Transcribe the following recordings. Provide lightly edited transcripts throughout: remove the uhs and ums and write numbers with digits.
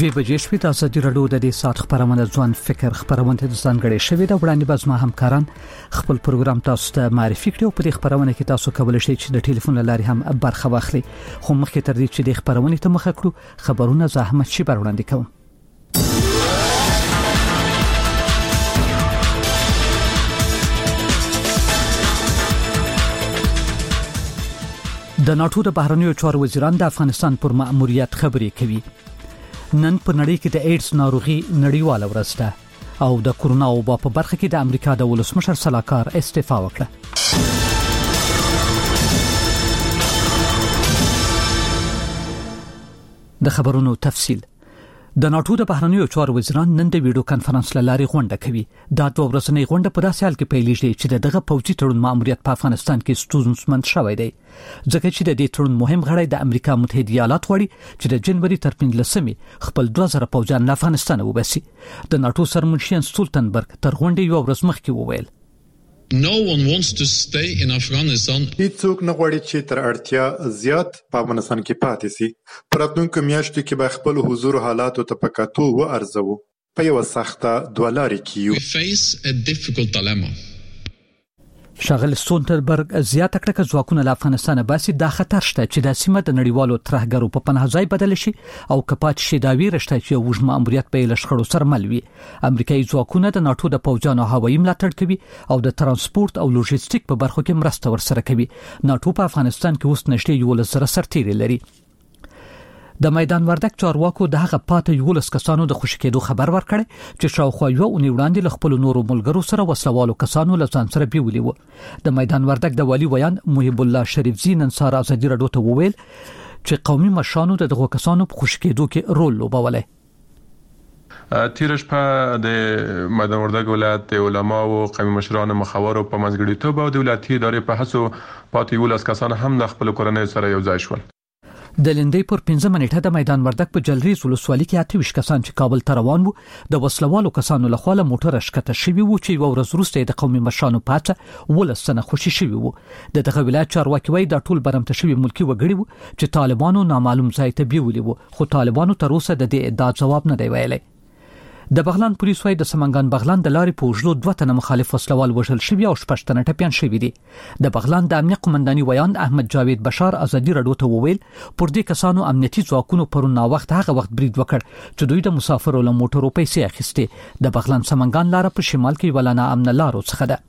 بجې شوې د ازادي راډیو د دې سات خبرونه ځوان فکر خبرونه د ځانګړي شوې د وړاندې باز ما همکاران خپل پروګرام تاسو ته معرفي کړو په دې خبرونه کې تاسو کولی شئ چې د ټلیفون لارې هم برخه واخلئ خو مخکې تر دې چې د خبرونه ته مخه کړو خبرونه زحمت شي وړاندې کوم د ناتو د بهرنیو چارو وزیران د افغانستان پر مأموریت خبرې کوي نن په نړۍ کې د ایډز ناروغي نړیواله ورځ ده او د کورونا وبا په برخه کې د امریکا د ولسمشر سلاکار استعفا وکړه د خبرونو تفصیل د ناتو د بهرنیو چارو وزیران نن د ویډیو کانفرنس لارې غونډه کوي دا دوه ورځنۍ غونډه په داسې حال کې پیلېږي چې دغه پوځي تړون مأموریت په افغانستان کې ستونزمن شوی دی ځکه چې د دې تړون مهم غړی د امریکا متحده ایالات غواړي چې د جنوري تر 15مې خپل 2000 پوځیان له افغانستان وباسي د ناتو سرمنشي ستولتنبرګ تر غونډې یو ورځ مخکې وویل No one wants to stay in Afghanistan. هیڅوک نه غواړي چې تر اړتیا زیات په افغانستان کې پاتې شي. پراتونکو میاشتو کې به خپل حضور حالاتو ته پکاتو و ارزو. په یو سخته دوالاري کې We face a difficult dilemma. شاغل ستولتنبرګ زیاته کړه چې ځواکونه له افغانستان باسي دا خطر شته چې د سیمه د نړیوالو ترهګرو په پناه ځای بدل شي او کپات شي دا ویرشته چې وژ مأموریت په لشخړو سره مل وي امریکایي ځواکونه د ناتو د پوځانو هوایي ملاتړ کوي او د ترانسپورت او لوجستیک په برخو کې مرسته ورسره کوي ناتو په افغانستان کې اوس نشته یو لسره سرتیري لري د میدان وردک چارواکو دغه پاتې یو لس کسانو د خوشی کېدو خبر ورکړ چې شاوخوا یو اونۍ وړاندې له خپل نورو ملګرو سره وسلوالو کسانو له ځان سره بیولي وو د میدان وردک د والی ویان محب الله شریفزی نن سهار ازادي راډیو ته وویل چې قومي مشرانو دغه کسانو په خوشی کېدو کې رول لوبولی تیرش په د میدان وردک ولایت علما او قومي مشرانو مخاورو په منځګړیتوب او دولتي ادارې په هڅو پاتې یو لس کسان هم د خپل کورنۍ سره یو ځای شول د لندې پر 15 منټه د میدان وردک په جلریز ولسوالۍ کې 28 کسان چې کابل ته روان وو د وسلوالو کسانو له خوا له موټر شکته شوی وو چې یو ورځ وروسته د قومي مشرانو پاته ولسنه خوشي شوی وو دغه ولایت چارواکي وایي د ټول برمته شوی ملکی وګړي وو چې طالبانو نامعلوم ځای ته بیولي وو خو طالبانو تر اوسه د دې ادعا جواب نه دی ویلي د بغلان پولیس وايي د سمنګان بغلان د لارې په وجلو 2 تنه مخالف وسلوال وژل شوی او 6 تنه ټپيان شوی دي د بغلان د امنیت قومنداني ویان احمد جاوید بشار ازادي راډیو ته وویل پر دې کسانو امنیتي ځواکونو پرونه هغه وخت برید وکړ چې دوی د مسافرو له موټرو پیسې اخیستې د بغلان سمنګان لار په شمال کې ولانه امن لارو څخه ده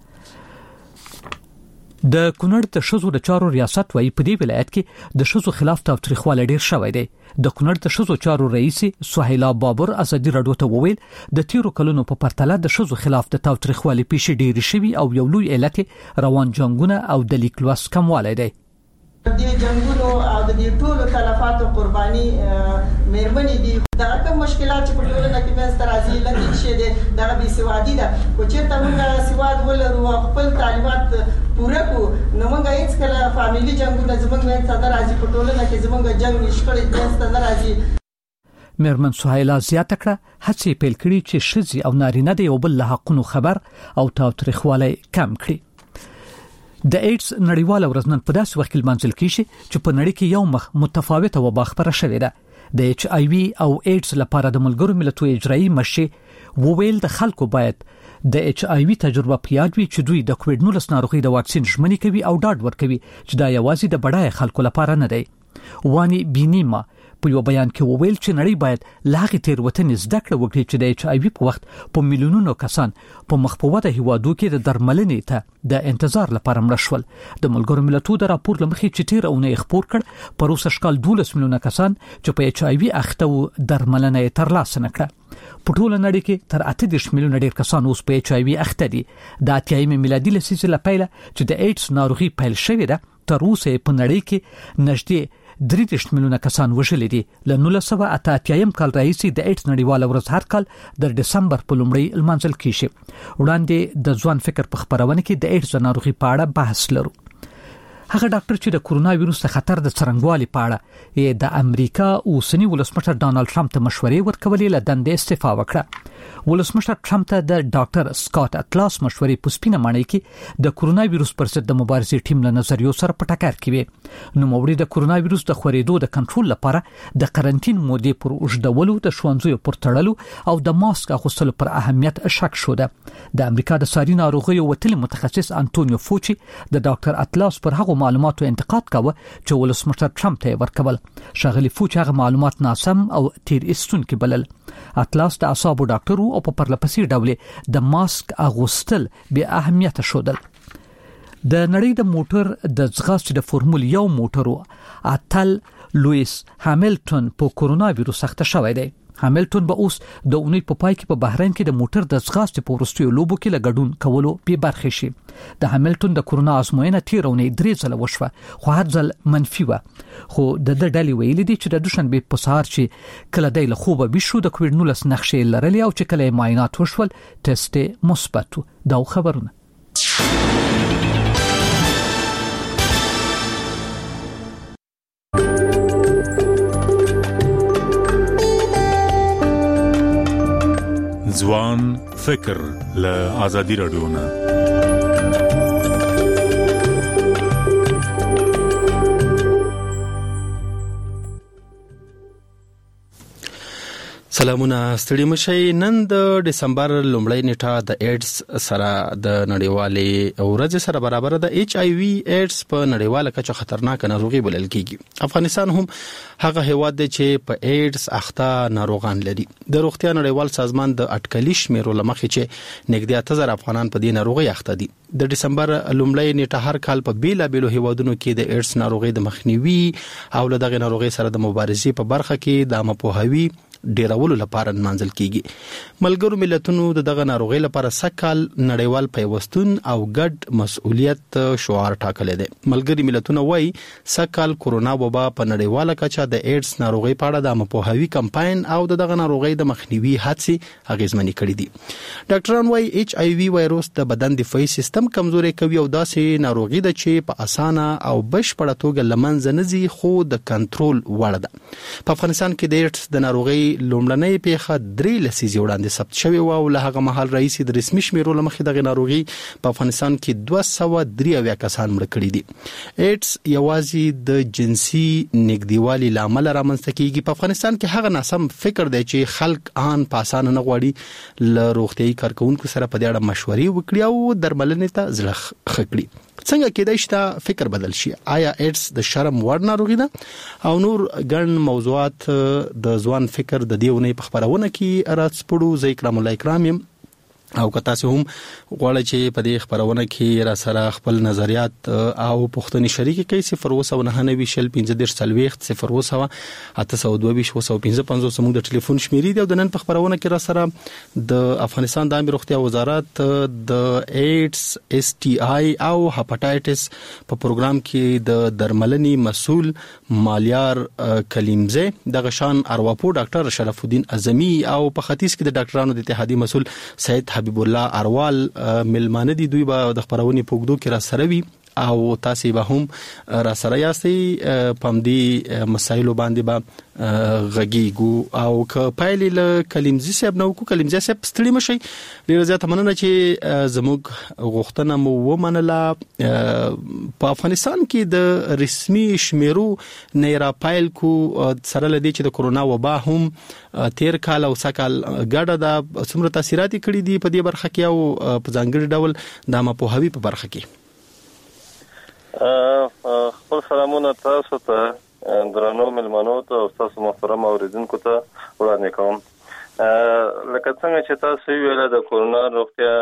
د کونړ د شزو د چارو ریاست وايي په دې ولایت کې د شزو خلاف تاوتریخوالی ډیر شوی دی د کونړ د شزو چارو رئیس سهیلا بابر ازادي راډیو ته وویل د تیرو کلونو په پرتله د شزو خلاف د تاوتریخوالی پیښې ډیر شوي او یو لوی علت روان جنگونه او د لیکلوس کموالی دی د جنگونو او د ټولو تلفاتو قرباني مېرمنې دي دا کوم مشکلات چې په ټولنه کې مې سترازي لکه چې دا به سوادي ده او چې موږ سواد ولرو خپل تعلیمات پوره کو نو موږ هیڅ کله فاميلي جنگونه زموږ مې سترازي په ټولنه کې زموږ جنگ نشکړي د سترازي مېرمن سهیلا زیاته کړه هڅې پیل کړي چې شذي او نارینه د یو بل له حقونو خبر او تاوتریخوالی کم کړي د ایډز نړیواله ورځ نن په داسې وخت کې لمانځل کیږي چې په نړۍ کې یو مخ متفاوته وبا خبره شوې ده د ایچ آی وی او ایډز لپاره د ملګرو ملتونو اجرایی مشر وویل د خلکو باید د ایچ آی وی تجربه پیاډ وي چې دوی د کووډ 19 ناروغي د واکسین ژمنې کوي او ډاډ ورکوي چې دا یوازې د بډای خلکو لپاره نه دی وانی بینیما په یو بیان کې وویل چې نړۍ باید لاغي تیروتنې زده کړه وکړي چې د ایچ آی وی په وخت په میلیونونو کسان په مخپوده هیوادو کې د درملنې ته د انتظار لپاره مړ شول د ملګرو ملتونو د راپور لمخې چې تیر اونۍ خبر کړ پر اوسه شکل 12 میلیونه کسان چې په ایچ آی وی اخته درملنه ترلاسه نکړه په ټوله نړۍ کې تر 38 میلیونه ډیر کسان اوس په ایچ آی وی اخته دي د اتیایم میلادي لسیزه لپاره چې د ایډز ناروغي پیل شوې ده تر اوسه په نړۍ کې نږدې 3 میلیونه کسان وژل دي له 1988 کال راهیسې د ایډز نړیواله ورځ هر کال د دسمبر په لومړۍ لمانځل کیږي وړاندې د ځوان فکر په خبرونه کې د ایډز ناروغي په اړه بحث لرو هغه ډاکټر چې د کورونا وایروس خطر د څرنګوالي په اړه د امریکا اوسنی ولسمشر ډانلډ ټرمپ ته مشورې ورکولې له دندې استعفا وکړه ولسمشر ټرمپ ته د ډاکټر سکاٹ اټلاس مشورې په سپینه ماڼۍ کې د کورونا وایروس پر ضد د مبارزې ټیم له نظریو سره په ټکر کې وي. نوموړي د کورونا وایروس د خورېدو د کنټرول لپاره د قرنټین مودې پر اوږدولو، د ښوونځیو پر تړلو او د ماسک اغوستلو پر اهمیت شک شوه. د امریکا د ساري ناروغیو وتلي متخصص انټونیو فوچي د ډاکټر اټلاس پر هغو معلوماتو انتقاد کاوه چې ولسمشر ټرمپ ته ورکول. ښاغلي فوچي هغه معلومات ناسم او تیر ایستونکي بلل. اټلاس د اعصابو ډاکټرو او په پرلپسې ډول د ماسک اغوستل به اهمیت شودل. د نړۍ د موټر د ځغاستې د فورمول 1 موټرو اتل لوئیس هاملټن په کورونا وایروس اخته شوی دی. هاملټن به اوس د اونۍ په پای کې په بحرین کې د موټر د ځغاستې په وروستیو لوبو کې لګډون کولو به برخه شي. د هاملټن د کورونا ازموینه تیر اونۍ 3 ځله وشوه، خو هر ځل منفي و. خو د ډلې ویلي دي چې د دوشنبه په سهار چې کله د خوبه بشو د کووډ 19 نقشې لرلې او چې کله معاینات وشول ټیسټ مثبت و. دا خبرونه ځوان فکر له آزادي رادیو نه. سلامونه ستړي مشي. نن د دسمبر لومړۍ نیټه د ایډز سره د نړیوالې ورځ سره برابر د ایچ آی وی ایډز په نړیواله کچه خطرناک ناروغي بلل کیږي. افغانستان هم هغه هیواد دی چې په ایډز اخته ناروغان لري. د روغتیا نړیوال سازمان د اټکلي شمیرو لمخې چې نږدې 8000 افغانان په دې ناروغي اخته دي. د دسمبر لومړۍ نیټه هر کال په بیلابېلو هیوادونو کې د ایډز ناروغي د مخنیوي او له دغه ناروغي سره د مبارزې په برخه کې د مپوهاوي ډیرولو لپاره منځل کیږي. ملګرو ملتونو دغه ناروغي لپاره سکهال نړیوال پیوستون او ګډ مسؤلیت شعار ټاکلی دی. ملګری ملتونه وایي سکهال کورونا وبا په نړیواله کچه د ایډز ناروغي په اړه د مپوهاوي کمپاین او دغه ناروغي د مخنیوي هڅې اغیزمنې کړې دي. ډاکټران وایي ایچ آی وی وایروس د بدن دفاعي سیستم کمزوري کوي او داسې ناروغي ده چې په اسانه او بشپړه توګه لمنځه نه ځي خو د کنټرول وړ ده. په افغانستان کې د ایډز د ناروغي لومړنۍ پیښه 3 لسیزې وړاندې ثبت شوې و او له هغه مهال رئیس د رسمي شمیرو لمخې دغه ناروغي په افغانستان کې 203 کسان مړ کړي دي. ایډز یوازې د جنسي نږدېوالي لامل رامنځته کیږي. په افغانستان کې هغه ناسم فکر دی چې خلک ان په اسانه نه غواړي له روغتيایي کارکونکو سره په دې اړه مشورې وکړي او درملنې ته زړه خکړي. څنګه کېدای شي دا فکر بدل شي؟ آیا ایډز د شرم وړ ناروغي ده؟ او نور ګڼ موضوعات د ځوان فکر د دیونې په خبرونه کې راځپړو. زه اکرام الله اکرام یم او که تاسو هم غواړئ چې په دې خبرونه کې را سره خپل نظریات او پوښتنې شریک کړئ 090 شل 15 40 090 822 زموږ د ټلیفون شمیرې دی او د نن په خبرونه کې را سره د افغانستان د عامه روغتیا وزارت د ایډز اس ټي آی او هپاتایټس په پروګرام کې د درملنې مسول مالیار کلیمزه د غشان ارواپور ډاکټر شرف الدین اعظمي او په ختیځ کې د ډاکټرانو د اتحادیې مسول سید حبیب الله اروال ملمانه دي. دوی به د خبرونې پوګدو کې را سره وي او تاسو به هم را سره یاستئ په دې مسایلو باندې به غږیږو او ک پایلې له کلیمزي صاحب نو کو کلیمزي صاحب ستړي مشي. ډیره زیاته مننه چې زموږ غوښتنه مو ومنله. په افغانستان کې د رسمي شمیرو نه را پایل کو سره لدی چې د کورونا وبا هم تیر کال او سکهال ګډه د څومره تاثیرات کړي دي په دې برخه کې او په ځانګړي ډول د مپوهاوي په برخه کې. خپل سلامونه تاسو ته درنو ملمنو ته او تاسو محترم اوریدونکو ته وړاندې کوم. لکه څنګه چې تاسو ویل د کورونا روغتیا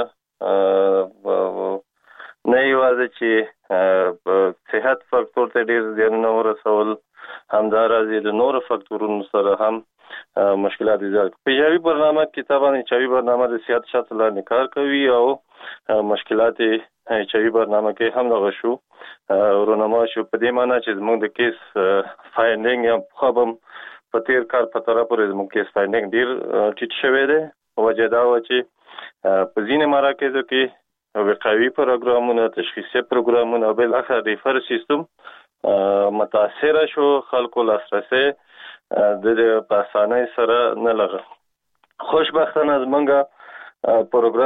نه یوازې چې صحت فاکتور ته ډیر زیان نه ورسول، همدارنګه د نورو فاکتورونو سره هم مشکلات زیات. پیژاوی برنامه کتابانه چوي برنامه د صحت شاته لاندې کار کوي او مشکلات چوي برنامه کې هم دغه شو رونما شو په دې معنی چې موږ د کیس فایندینګ یا خبم په تیر کال په طرف پورې موږ کیس فایندینګ ډیر ټیټ شوی دی. وجه دا و چې په ځینې مراکزو کې وقایوي پروګرامونه، تشخیصي پروګرامونه او بل اخر ریفر سیستم متاثر شو. خلکو لاسرسي د په اسانۍ سره نه لغه خوشبختانه زمونږ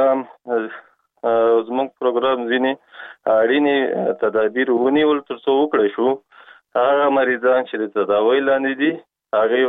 پروګرام ځینې اړینې تدابیر ونیول ترڅو وکړای شو هغه مریضان چې د تداوی لاندې دي هغه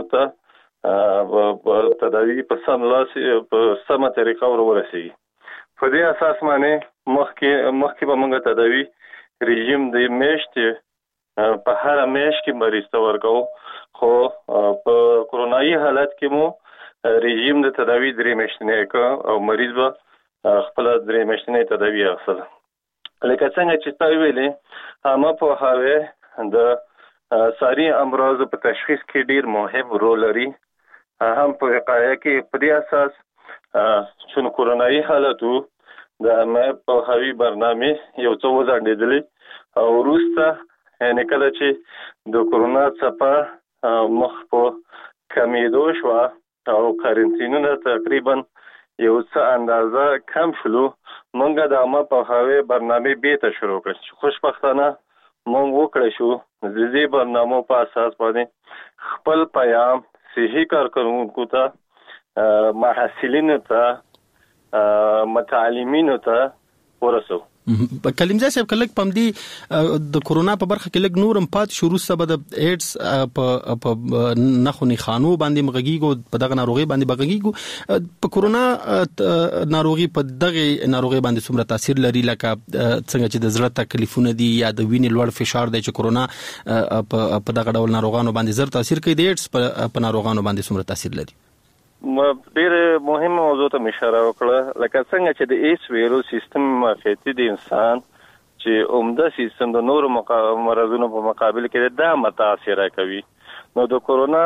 ته تداوی په سمه طریقه ورسیږي. په دې اساس باندې مخکې به موږ تداوی رژیم د میاشتې په هر میاشت کې مریض ته ورکو، خو په کرونایي حالت کې مو رژیم د تداوی 3 میاشتې کې او مریض به خپل 3 میاشتې تداوی اخلي. لکه څنګه چې تا ویلې عامه پوهاوی د ساري امراض په تشخیص کې ډیر مهم رول لري، هم په وقایه کې. په دې اساس چې کرونایي حالتو د عامه پوهاوی برنامه یو څه وځنډېدلې او وروسته یعنی کله چې د کرونا څپه مخ په کمیدو شو او کارنټینونه تقریبا یو څه اندازه کم شلو، مونږ د عامه پوهاوی برنامه بیرته شروع کړه. خوشبختانه مونږ وکړای شو د دې برنامو په اساس باندې خپل پیغام صحي کارکونکو ته، محصلینو ته، متعلمینو ته ورسو. کلیم صاحب کله پم دی د کورونا په برخه کې لګ نورم پات شروع سبب د ایډز په نخونی خانو باندې مغږیګو په دغه ناروغي باندې بغږیګو. په کورونا ناروغي په دغه ناروغي باندې څومره تاثیر لري، لکه څنګه چې د زړه تکلیفونه دي یا د وینې لوړ فشار دی چې کورونا په دغه ډول ناروغانو باندې زر تاثیر کوي، د ایډز په ناروغانو باندې څومره تاثیر لري؟ ډېر مهمه موضوع ته اشاره وکړه، لکه څنګه چې د ایس ویروس سیستم معافیتي د انسان چې عمده سیستم د نورو مرضونو په مقابل کې دا متاثر کوي، نو د کورونا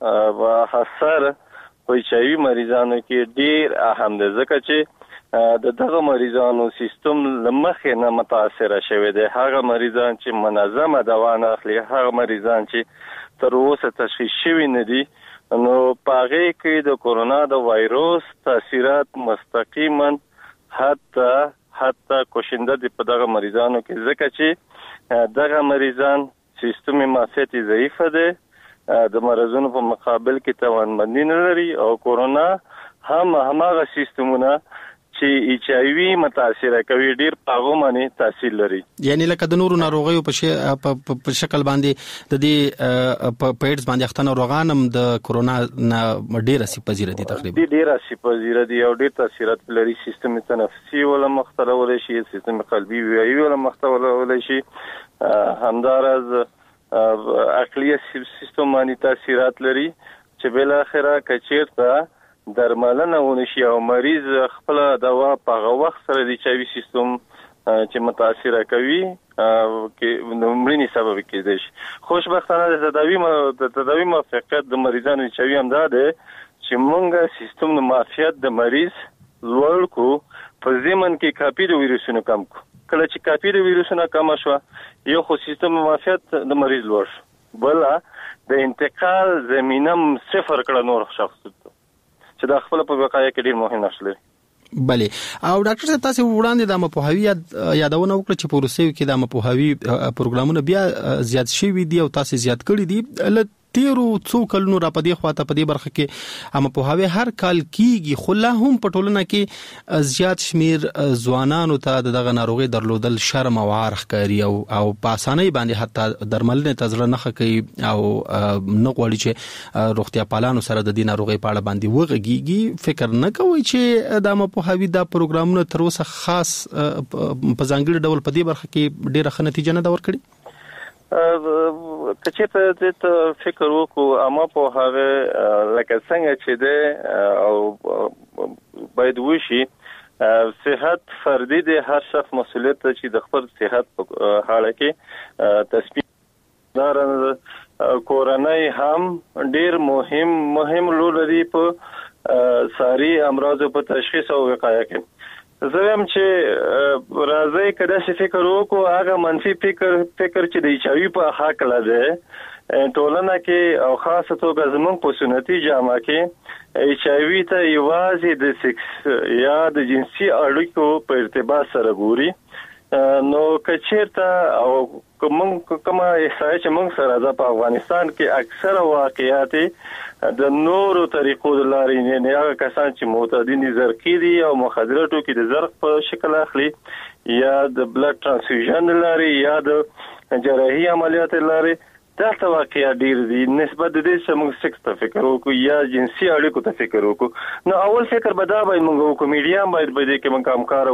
اثر په HIV مریضانو کې ډېر اهم دی، ځکه چې د دغه مریضانو سیستم لمخې نه متاثر شوی دی. هغه مریضان چې منظمه دوا نه اخلي، هغه مریضان چې تر اوسه تشخیص شوي نه دي، نو پاغه کې د کورونا د وایروس تاثیرات مستقیما حتی کوشنده دي په دغه مریضانو کې، ځکه چې دغه مریضان سیستم معافیتي ضعیف دي، د مرزونو په مقابل کې توانمندي نه لري، او کورونا هماغه سیستمونه چې HIV متاثر کوي ډیر پاغو باندې تاثیر لري. یعنی لکه د نورو ناروغیو په شکل باندې د دې په ایډز باندې اخته ناروغانم د کورونا نه ډیر سپزیره دي، تقریبا ډیر سپزیره دي او ډیر تاثیرات لري. سیستم تنفسي ولا مختلول شي، سیستم قلبي ویایي ولا مختلول شي، همدارز عقلي سیستم باندې تاثیرات لري چې بل اخره کچیرته درملنه ونشي او مریض خپل دوا په هغه وخت سره د HIV سیستم چې متاثر کوي کې نومرني سبب کېږي. خوشبختانه د تداوی موافقت د مریضانو HIV هم دا ده چې موږ سیستم د معافیت د مریض لوړ کو، په ضمن کې کاپي د ویروسونو کم کو. کله چې کاپي د ویروسونو کم شو، یو خو سیستم معافیت د مریض لوړ شو، بل د انتقال زمينه صفر کړه نور شخص چې د خپل په وقایه کې ډیر مهم نقش لري. بله، او ډاکټر صاحب تاسو وړاندې د مپوهاوی یادونه وکړه چې په روسیې کې د مپوهاوی پروګرامونه بیا زیات شوي دي او تاسو زیات کړی دي. تیرو څو کلونو را پدې خواته پدې برخه کې مپوهاوی هر کال کیږي، خو لا هم په ټولنه کې زیات شمیر ځوانانو ته دغه ناروغي درلودل شرم او عار ښکاري او په اسانۍ باندې حتی درملنه تزړه نه کوي او نه غواړي چې روغتیا پالانو سره د دې ناروغي په اړه باندې وغږیږي. فکر نه کوي چې د مپوهاوی د پروګرامونو تر اوسه خاص په ځانګړي ډول په دې برخه کې ډیره ښه نتیجه نه دا ورکړي؟ کچې ته فکر وکړو اما په هغه لکه څنګه چې ده او باید وشي صحت فردي د هر شخص مسؤلیت چې د خپل صحت په حاله کې تصمیم دار کورنۍ هم ډیر مهم رول لري په ساري امراض په تشخیص او وقایه کې. زه هم چې راځي کله چې فکر وکړو هغه منفي فکر چې د HIV په حق لده ټولنه کې او خاصه توګه زموږ په سنتي جامه کې HIV ته یوازې د سکس یا د جنسي اړیکو په ارتباط سره ګوري، نو کچیرته او کومه احساس چې موږ سره د افغانستان کې اکثره واقعیات د نورو طریقو د لارې نه هغه کسان چې معتادین زرقي دي او مخدراتو کې د زرق په شکل اخلي یا د بلډ ترانسفیوژن لارې یا د جراحي عملیات لارې دا واقعیات ډیر دي نسبت د دې چې موږ سکس ته فکر وکړو یا جنسي اړیکو ته فکر وکړو نو اول فکر به دا باید موږ وکړو میډیا باید به دې کې موږ کامکار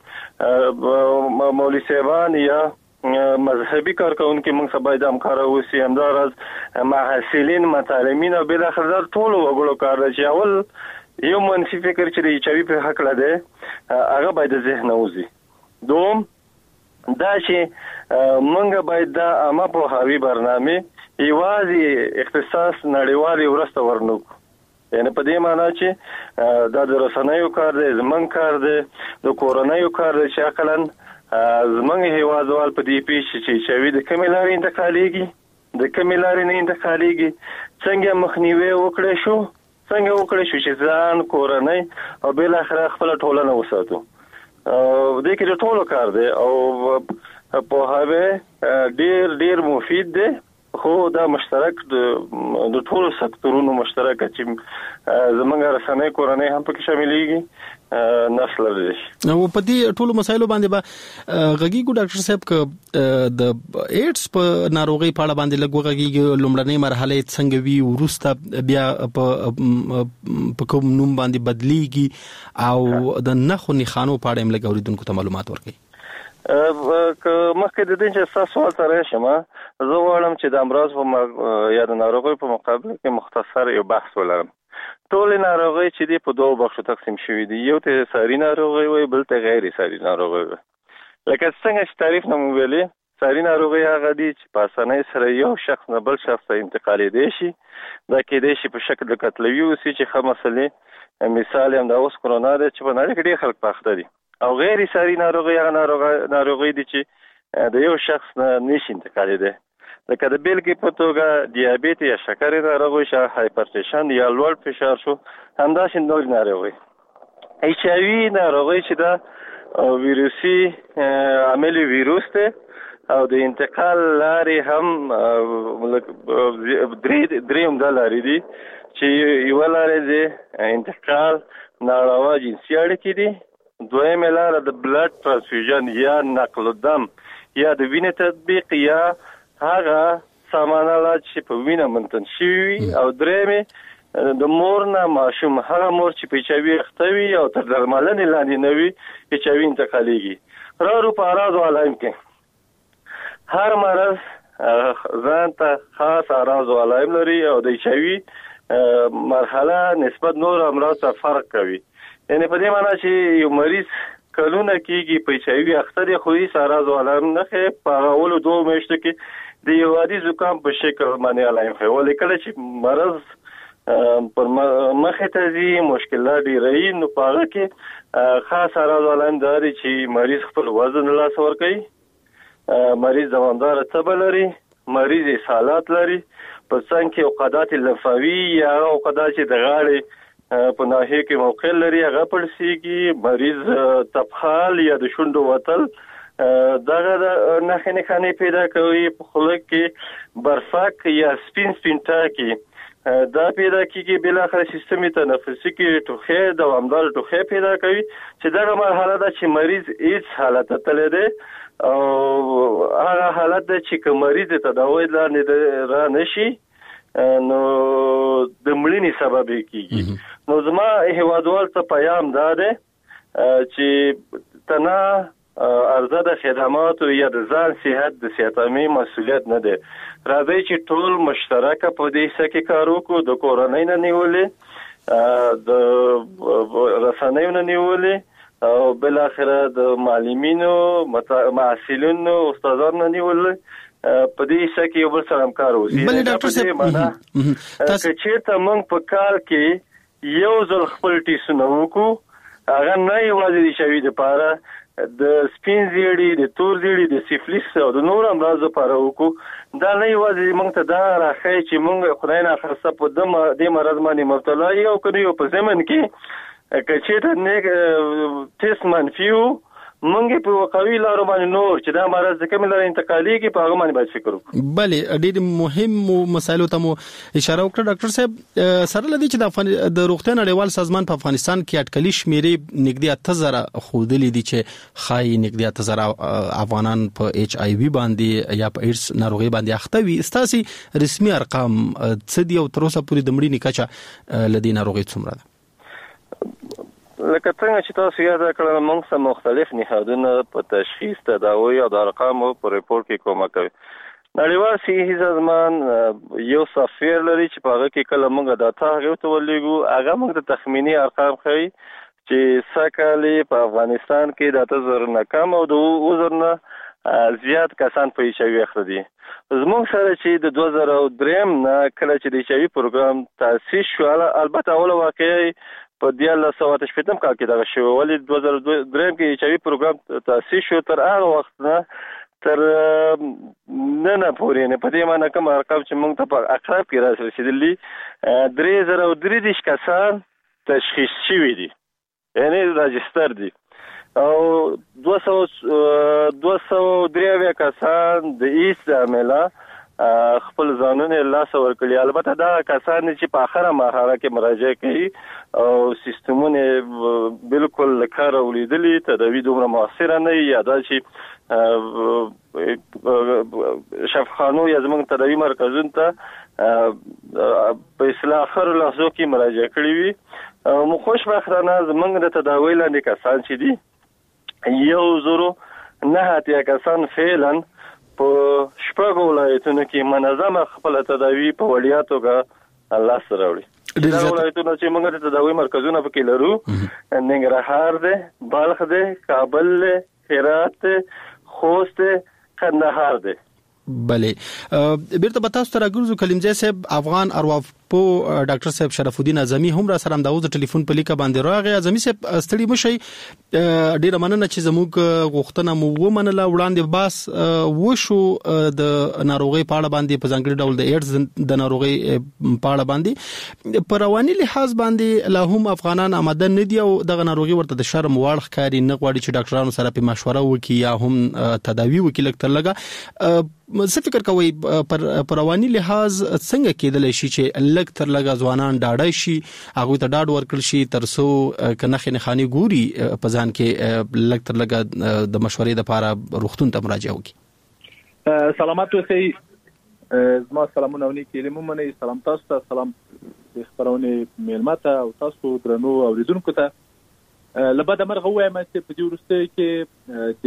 اوسي مولوي صاحبان یا مذهبي کارکونکو موږ سبا د همکار اوسي همدارس محصلین متعلمین او بل اخر ټول وګړو کار دی چې اول یو منفي فکر چې د چوي په حق لده هغه باید ذهن اوزي دوم دا چې منګه باید د عامه په هاوی برنامه ایوازي اختصاص نړیوالي ورسته ورنو یعنی په دې معنی چې دا د رسنیو کار دی زمنګ کار دی د کورونایو کار دی چې عقلن زمنګ هیوادوال په دې پیښ چې چوي د کمیلاري انتقالېږي د کمیلاري نه انتقالېږي څنګه مخنیوي وکړې شو چې ځان کورونای او بل اخر خپل ټولنه وساتو دې کې د ټولو کار دی او په هغه ډیر مفید دی خو دا مشترک د ټولو سکتورونو مشترک چې زمونږ رسنۍ کورنۍ هم پکې شاملېږي نسل لري نو په دې ټولو مسایلو باندې به غږیږو ډاکټر صاحب ک د ایډز په ناروغي په اړه باندې لږ غږیږي لومړنۍ مرحله څنګه وی ورسته بیا په کوم نوم باندې بدليږي او د نخو نخانو په اړه هم لږ اوریدونکو ته معلومات ورکړي مخکې د دې چې تاسو سوال سره شم زه غواړم چې د امراض په یا د ناروغي په مقابله کې مختصر یو بحث ولرم ټول ناروغي چې دی په دوه بخښو تقسیم شوی دي یو ته ساري ناروغي وي بل ته غیر ساري ناروغي وي لکه څنګه چې تعریف نمو ویلې ساري ناروغي هغه دي چې په اسانۍ سره یو شخص نه بل شخص ته انتقالي دي شي دا کې دي شي په شکل د قتلوي اوسي چې خمسلې مثال هم د اوس کرونا ده چې په نړۍ کې ډېر خلک پاخته دي او غیر ساري ناروغي هغه ناروغي دي چې د یو شخص نه نشي انتقالي دي لکه د بیلګې په توګه دیابیت یا شکرې ناروغي شو هایپرټنشن یا لوړ فشار شو همداسې نور ناروغي ایچ آی وی ناروغي چې دا ویروسي عامل ویروس ته او د انتقال لارې هم دریم د لارې دي چې یو لارې د انتقال ناروا جنسي اړیکې دي دویم لاره د بلډ ترانسفیوژن یا نقل دم یا د وینې تطبیق یا هغه سامانالات چې په وینه منتن شوي او درېمه د مور نه ماشوم هغه مور چې په چوي اختوي او تر درملنې لاندې نه وي چې چوي انتقالېږي راو په اراضو علایم کې هر مرض ځان ته خاص اراضو علایم لري او د چوي مرحله نسبت نور امراض ته فرق کوي یعنی په دې معنی چې یو مریض کلونه کېږي په چوي اختر خو یې اراضو علایم نه خې په اولو دوه میاشتو کې د یو عادي زکام په شکل باندې علایم خې ولې کله چې مرض پر مخه ته ځي مشکلات ډېرې نو په هغه کې خاص اراضو علایم داري چې مریض خپل وزن لاس ور کوي مریض دوامدار تبه لري مریض اسهالات لري په څنګ کې عقدات لمفاوي یا عقدات چې د غاړې په ناحیه کې موقع لري هغه پړسيږي مریض تبخال یا د شونډو وتل دغه نخنه خانه پیدا کوي په خلک کې برفک یا سپین ټاکي دا پیدا کیږي بل اخر سیستم تنفسي کې ټوخه دوامدار ټوخه پیدا کوي چې دغه مرحله ده چې مریض هیڅ حالت ته لري او هغه حالت ده چې مریض تداوی لاندې را نشي نو د مړینې سبب کیږي نو زما هیوادوال ته پیغام داده چې تنا ارزه د خدماتو یا د ځان صحت د صحتامي مسؤلیت نه ده راځي چې ټول مشترکه په دې سکه کار وکړو د کورنۍ نه نیولې د رسنیو نه نیولې او بل اخره د معلمینو معلمینو استادانو نه نیولې په دې سکه یو بل سره همکار وسی بل ډاکټر صاحب چې موږ په کال کې یو ځل خپل ټیسونه وکړو هغه نه یوازې د شوی د پاره د سپین زیړی د تور زیړی د سیفلیس او د نور امراض لپاره وکړو دا نه یوازې موږ ته دا راخی چې موږ خدای نه خرڅه په دې مرض باندې مبتلا یو کړو په زمن کې کچې ته نه ټیسټ منفي مونږ په وقایوي لارو باندې نور چې دا مرض د کومه لارې انتقالېږي په هغه باندې باید فکر وکړو. بله ډېر مهم مسایلو ته مو اشاره وکړه ډاکټر صاحب. سره لدی چې د روغتیا نړیوال سازمان په افغانستان کې اټکلي شمیرې نږدې 8000 خودلې دي چې خای نږدې 8000 افغانان په ایچ آی وی باندې یا په ایډز ناروغي باندې اخته وي. ستاسي رسمي ارقام څه دي او تر اوسه پورې د مړینې کچه لدی ناروغي څومره ده؟ لکه څنګه چې تاسو یاد کړل موږ سره مختلف نهادونه په تشخیص، تداوی او د ارقامو په ریپورت کې کومک کوي. نړیوال صحي سازمان یو سافټویر لري چې په هغه کې کله موږ ډاټا هغه ته ولېږو، هغه موږ د تخمینی ارقام ښيي چې سکه‌لې په افغانستان کې د 8000 نه کم او د 2000 نه زیات کسان په ایچ آی وی اخته دي. زموږ سره چې د 2003 نه کله چې د ایچ آی وی پروګرام تاسیس شو، البته اول واقعي په 1988 کال کې دغه شو، ولې 2003 کې ایچ آی وی پروګرام تاسیس شو. تر هغه وخت نه تر نن پورې نه په دې معنی کوم ارقام چې موږ ته په اقرب کې رسیدلي 3033 کسان تشخیص شوي دي، یعنی راجستر دي، او 203 کسان د ایست عامله خپل ځانونه لاس ورکړي. البته دا کسان چې په اخره مرحله کې مراجعه کوي او سیستمونه بالکل لکه ولیدلي، تداوی دومره موثره نه یا دا چې شفاخانو یا زموږ تداوی مرکزونو ته په اصلاح اخر لحظو کې مراجعه کړي وي. مو خوشبختانه زموږ د تداوی لاندې کسان چې دي 1,009 کسان فعلا په شپږ ولایتونو کې منظمه خپل تداوی په وړیا توګه لاس راوړي. دا ولایتونه چې موږ د تداوی مرکزونه پکې لرو ننګرهار دی، بلخ دی، کابل دی، هرات دی، خوست دی، کندهار دی. بله بیرته به تاسو ته راګرځو. کلیمزی صاحب افغان ارواپو ډاکټر صاحب شرف الدین اعظمي هم را سره د اوس ټلیفون په لیکه باندې راغی. اعظمي صاحب ستړي مشي، ډیره مننه چې زموږ غوښتنه مو ومنله. وړاندې باس وشو د ناروغي په اړه باندې په ځانګړي ډول د ایډز د ناروغي په اړه باندې په رواني لحاظ باندې لا هم افغانان آماده نه دي او دغه ناروغي ورته د شرم وړ ښکاري، نه غواړي چې ډاکټرانو سره په مشوره وکړي یا هم تداوی وکړي. لکه لګه څه فکر کوي پر رواني لحاظ څنګه کېدلی شي چې لږ تر لږه ځوانان ډاډه شي، هغه ته ډاډ ورکړل شي ترڅو کنه خنخاني ګوري په ځان کې لږ تر لږه د مشورې لپاره روغتون ته مراجعه وکړي؟ سلامات اوسئ. زما سلامونه ونی کېلم منه. سلام تاسو ته، سلام د خبرونه میلمته او تاسو درنو اوریدونکو ته. لبد مرغه وایم چې په دې ورسته کې د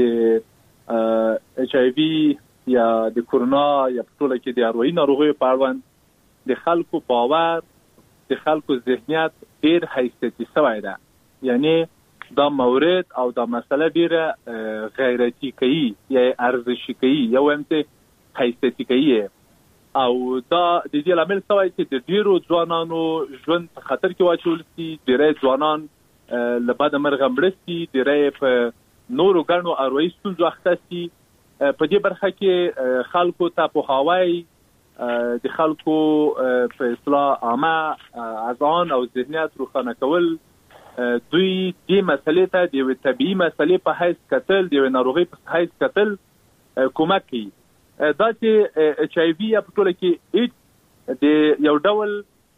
ایچ آی وی یا د کورونا یا په ټوله کې د اروایي ناروغیو په اړه د خلکو باور، د خلکو ذهنیت ډېر حیثیتي شوی ده. یعنی دا مورد او دا مسله ډېره غیرتي کوي یا ارزشي کوي یا وایم چې حیثیتي کوي، او دا د دې لامل شوی چې د ډېرو ځوانانو ژوند په خطر کې واچول شي. ډېری ځوانان له بده مرغه مړه شي، ډېری په نورو ګڼو اروایي ستونزو اخته شي. په دې برخه کې خلکو ته پوهاوی، د خلکو په اصلاح عامه اذهان او ذهنیت روښانه کول، دوی دې مسلې ته د یوې طبیعي مسلې په حیث کتل، د یوې ناروغۍ په حیث کتل کومک کوي. دا چې ایچ آی وی یا په ټوله کې ایډز د یو ډول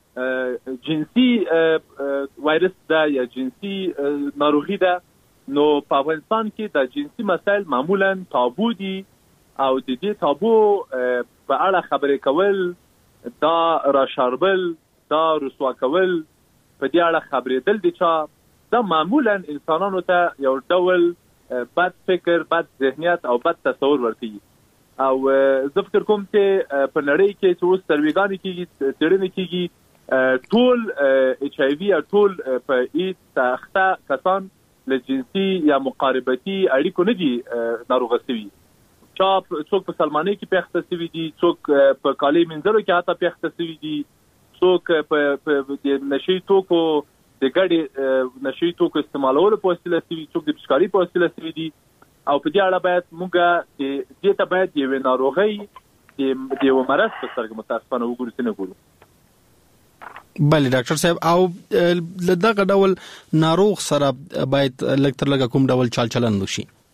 جنسي وایرس ده یا جنسي ناروغي ده، نو په افغانستان کې د جنسي مسایل معمولا تابو دي او د دې تابو په اړه خبرې کول، دا راشاربل، دا رسوا کول، په دې اړه خبرېدل دي چې دا معمولا انسانانو ته یو ډول بد فکر، بد ذهنیت او بد تصور ورکوي. او زه فکر کوم چې په نړۍ کې چې اوس سرویګانې کېږي، څېړنې کېږي، ټول ایچ آی وی یا ټول په ایډز اخته کسان له جنسي یا مقاربتي اړیکو نه دي ناروغه شوي. څوک په سلمانۍ کې پیښته شوي دي، څوک په کالي منځلو کې حتی پیښته شوي دي، څوک په نشي توکو د ګډې نشي توکو استعمالولو په وسیله شوي، څوک د پشکاري په وسیله شوي دي. او په دې اړه باید موږ دې ته باید یوې ناروغۍ د یو مرض په سترګه متاسفانه وګورو چې نه ګورو. بله ډاکټر صاحب، او دغه ډول ناروغ سره باید لږ تر لږه کوم ډول چال چلند وشي؟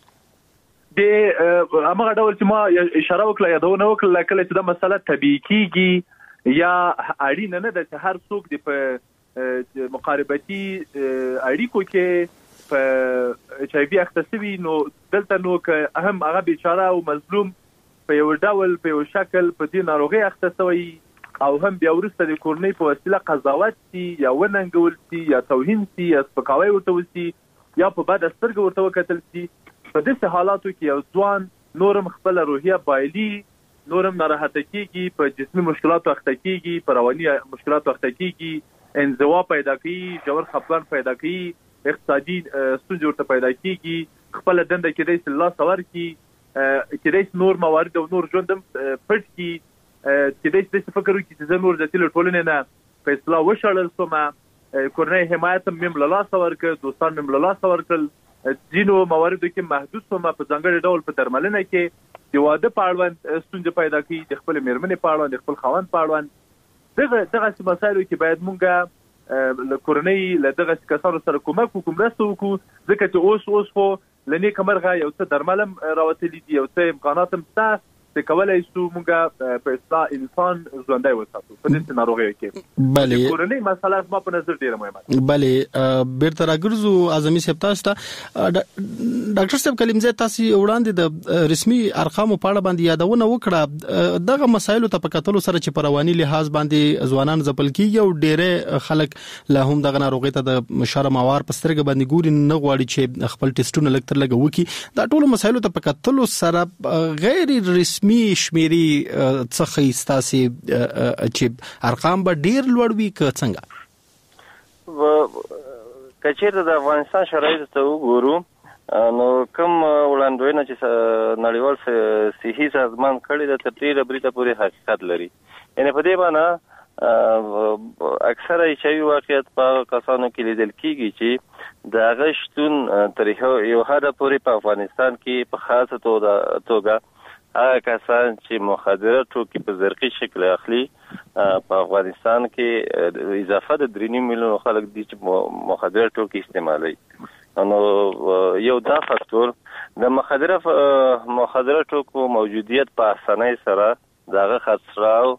د هغه ډول چې ما اشاره وکړه یادونه وکړه کله چې دا مسله طبيعي کیږي یا اړینه نه ده چې هر څوک د په مقاربتي اړیکو کې په ایچ آی وی اخته شوی نو دلته نو که اهم هغه بیچاره او مظلوم په یو ډول په یو شکل په دې ناروغي اخته شوی او هم بیا ورسته د کورنۍ په وسیله قضاوت سي یا وننګول سي یا توهین سي یا سپکاوی ورته وسي یا په بد سترګه ورته وکتل سي په دې حالاتو کې یو ځوان نورم خپل روحیه بایلي نورم ناراحته کیږي په جسمي مشکلاتو اخته کیږي په رواني مشکلاتو اخته کیږي انزوا پیدا کوي جوړ خپګان پیدا کوي اقتصادي ستونزې ورته پیدا کیږي خپل دنده کې د الله سوار کی چې د نور موارد او نور ژوندم پټ کی چې د فکر وکړي چې زه نور د تل ټولنې نه په اصلاح وشړل سم کورنۍ حمایت مم له لاس ورکړ دوستان مم له لاس ورکړل ځینو مواردو کې محدود سم په ځانګړي ډول په درملنه کې د واده په اړوند ستونزې پیدا کوي د خپل میرمنې په اړوند د خپل خاوند په اړوند دغه مسایلو کې باید مونږه له کورنۍ له دغه کسانو سره کومک وکړو ځکه چې اوس خو لنی کمرغه یو څه درملم راوتلي دي یو څه امکانات هم شته چې کولای شو موږ په اصلاح انسان ژوندۍ وساتو په دې ناروغیو کې بله کورنۍ مسله ما په نظر ډیره مهمه ده. بله بیرته راګرځو اعظمي صاحب تاسو ته ډاکټر صاحب کلمزه تاسو وړاندې د رسمي ارقامو په اړه باندې یادونه وکړه دغه مسایلو ته په کتلو سره چې په رواني لحاظ باندې ځوانان ځپل کیږي او ډیره خلک له هم دغه ناروغي ته د شرم اوار پسترګ باندې ګوري نه غواړي چې خپل ټیسټونه لکتر لګ وکي دا ټول مسایلو ته په کتلو سره غیر رسمي شمیري څخه استاسي چې ارقام به ډیر لوړ وي که څنګه کچېرته د افغانستان شرایط ته وګورو نو کوم وړاندوینه چې نړیوال صحي سازمان کړی د ترتیب بریته پورې حقیقت لري یعنی په دې باندې اکثره ایچایي واقعیت په کسانو کې لیدل کیږي چې د غشتون تر یو حد پورې په افغانستان کې په خاصه توګه هغه کسان چې مخدره ټوکي په زرقي شکل اخلي په افغانستان کې اضافه د 3 میلیون خلک دي چې مخدره ټوکي استعمالوي نو یو دا فاکتور د مخدره ټوکو موجودیت په اسانۍ سره دغه خسراو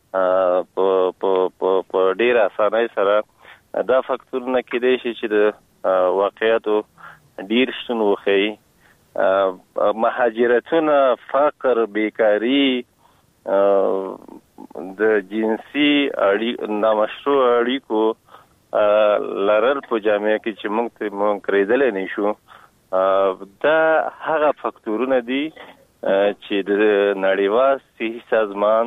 په ډیر اسانۍ سره دا فاکتورونه کېدای شي چې د واقعیتو ډیر شتون وخی مهاجرتونه فقر بیکاری د جنسي نامشروع اړیکو لرل په جامعه کې چې موږ کړیدل نه شو دا هغه فاکتورونه دي چې د نړیوال صحي سازمان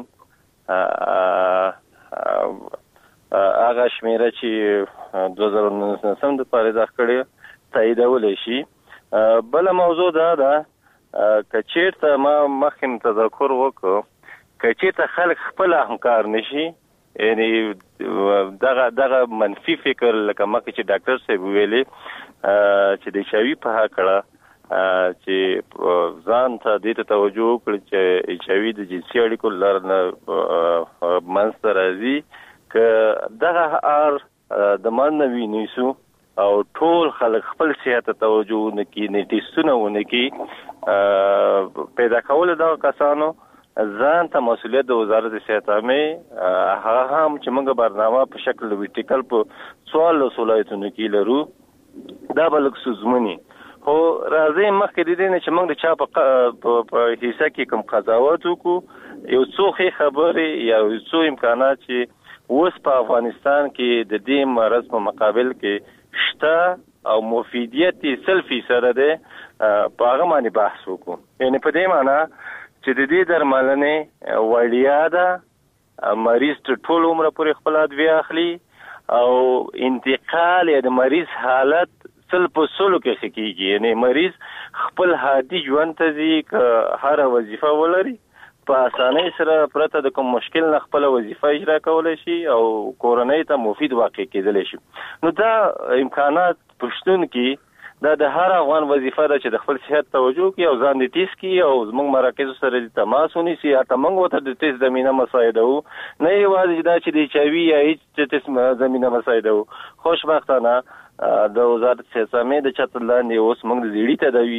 هغه شمیره چې 2019 د پاره ځکړې تاییدول شي بل موضوع دا ده کچېرته ما مخکې تذکر وکړ کچېرته خلک خپل همکار نشي یعنی دغه منفي فکر لکه مخکې چې ډاکټر صاحب ویلي چې د شوی په کړه چې ځان ته د توجه وکړي چې شوی د جنسي اړیکو لرنه منځ راځي ک دغه د مانوي نیسو او ټول خلک خپل صحت ته توجه نکي نیټیسونه ونکي پیدا کول دا کسانو ځان ته مسؤلیت د وزارت صحت عامه هغه هم چې موږ برنامه په شکل ویټیکل په سوال ولایتونو کې لرو دا بلک سوزمنی خو راځي مخکې د دې نه چې موږ د چا په حصہ کې کوم قضاوت وکړو یو څو خبرې یا یو څو امکانات چې اوس په افغانستان کې د دې مرض په مقابل کې شته او مفیدیت 100% ده په هغه باندې بحث وکړو یعنی په دې معنی چې د دې درملنې وړیا ده مریض ټول عمر پورې خپل ادویه اخلي او انتقال یا د مریض حالت 100% کې کیږي یعنی مریض خپل عادي ژوند ته ځي که هر وظیفه ولري په اسانۍ سره پرته د کوم مشکل نه خپل وظیفه اجرا کولای شي او کورنۍ ته مفید واقع کېدلی شي نو دا امکانات پښتون کې دا د هر افغان وظیفه ده چې د خپل صحت توجه کوي او ځان دې ټیسټ کوي او زموږ مراکز سره د تماس ونیسي یا موږ ورته د ټیسټ زمینه مساعده وو نه یوازې دا چې د چاوي یا هیڅ ټیسټ زمینه مساعده وو خوشبختانه د وزارت صحت عامه د چتر لاندې اوس موږ د زیړی تداوی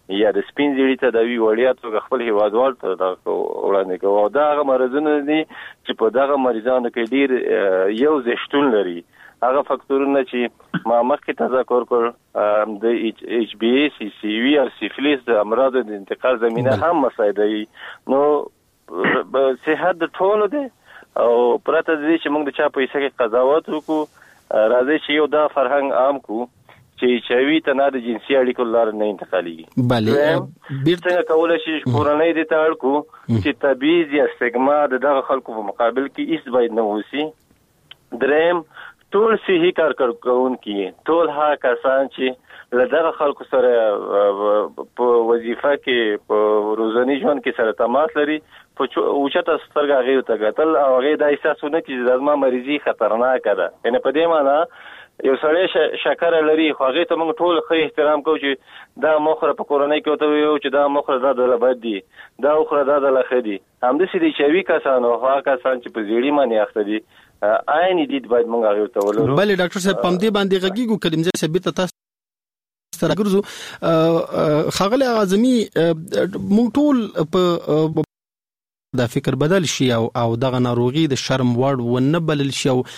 یا د سپین زیړي تداوی وړیا توګه خپل هیوادوال ته وړاندې کوي. او دا هغه مرضونه دي چې په دغه مریضانو کې ډیر یو ځشتون لري. هغه فاکتورونه چې ما مخکې تذکر کړ د ایچ بی ای سی سی وی او سیفلیس د امراض د انتقال زمينه هم مساعدوي. نو صحت د ټولو دی او پرته دې چې موږ د چا په حصہ کې قضاوت وکړو، راځي چې یو دا فرهنګ عام کو چې چوي ته نه د جنسي اړیکو لار نه انتقالېږي. بله بیرته کولای شي کورنۍ د تاړ کو چې تبعیض یا استګما د دغه خلکو په مقابل کې هیڅ باید نه وسی. دریم ټول صحي کارکونکي، ټول هغه کسان چې له دغه خلکو سره په وظیفه کې په روزاني ژوند کې سره تماس لري په اوچته سترګه غیر ته قتل او غیر د احساسونه چې د ما مریضي خطرناک ده. یعنی په دې معنی یو سړی شکر لري خو هغه ته موږ ټول خو احترام کوو چې دا مخره په کورنۍ کې وته یو چې دا مخره د لبد دي، دا مخره د لخدي. همدې دي چې وی کسانو هغه کسان چې په زیړی باندې اخته دي عین دي باید موږ هغه ته ولرو. بله ډاکټر صاحب پم دې باندې غږیږو کلمزه ثابت تاسو سره ګرځو خاغله اعظمي موږ ټول په دا فکر بدل شي او دغه ناروغي د شرم وړ ونه بلل شي او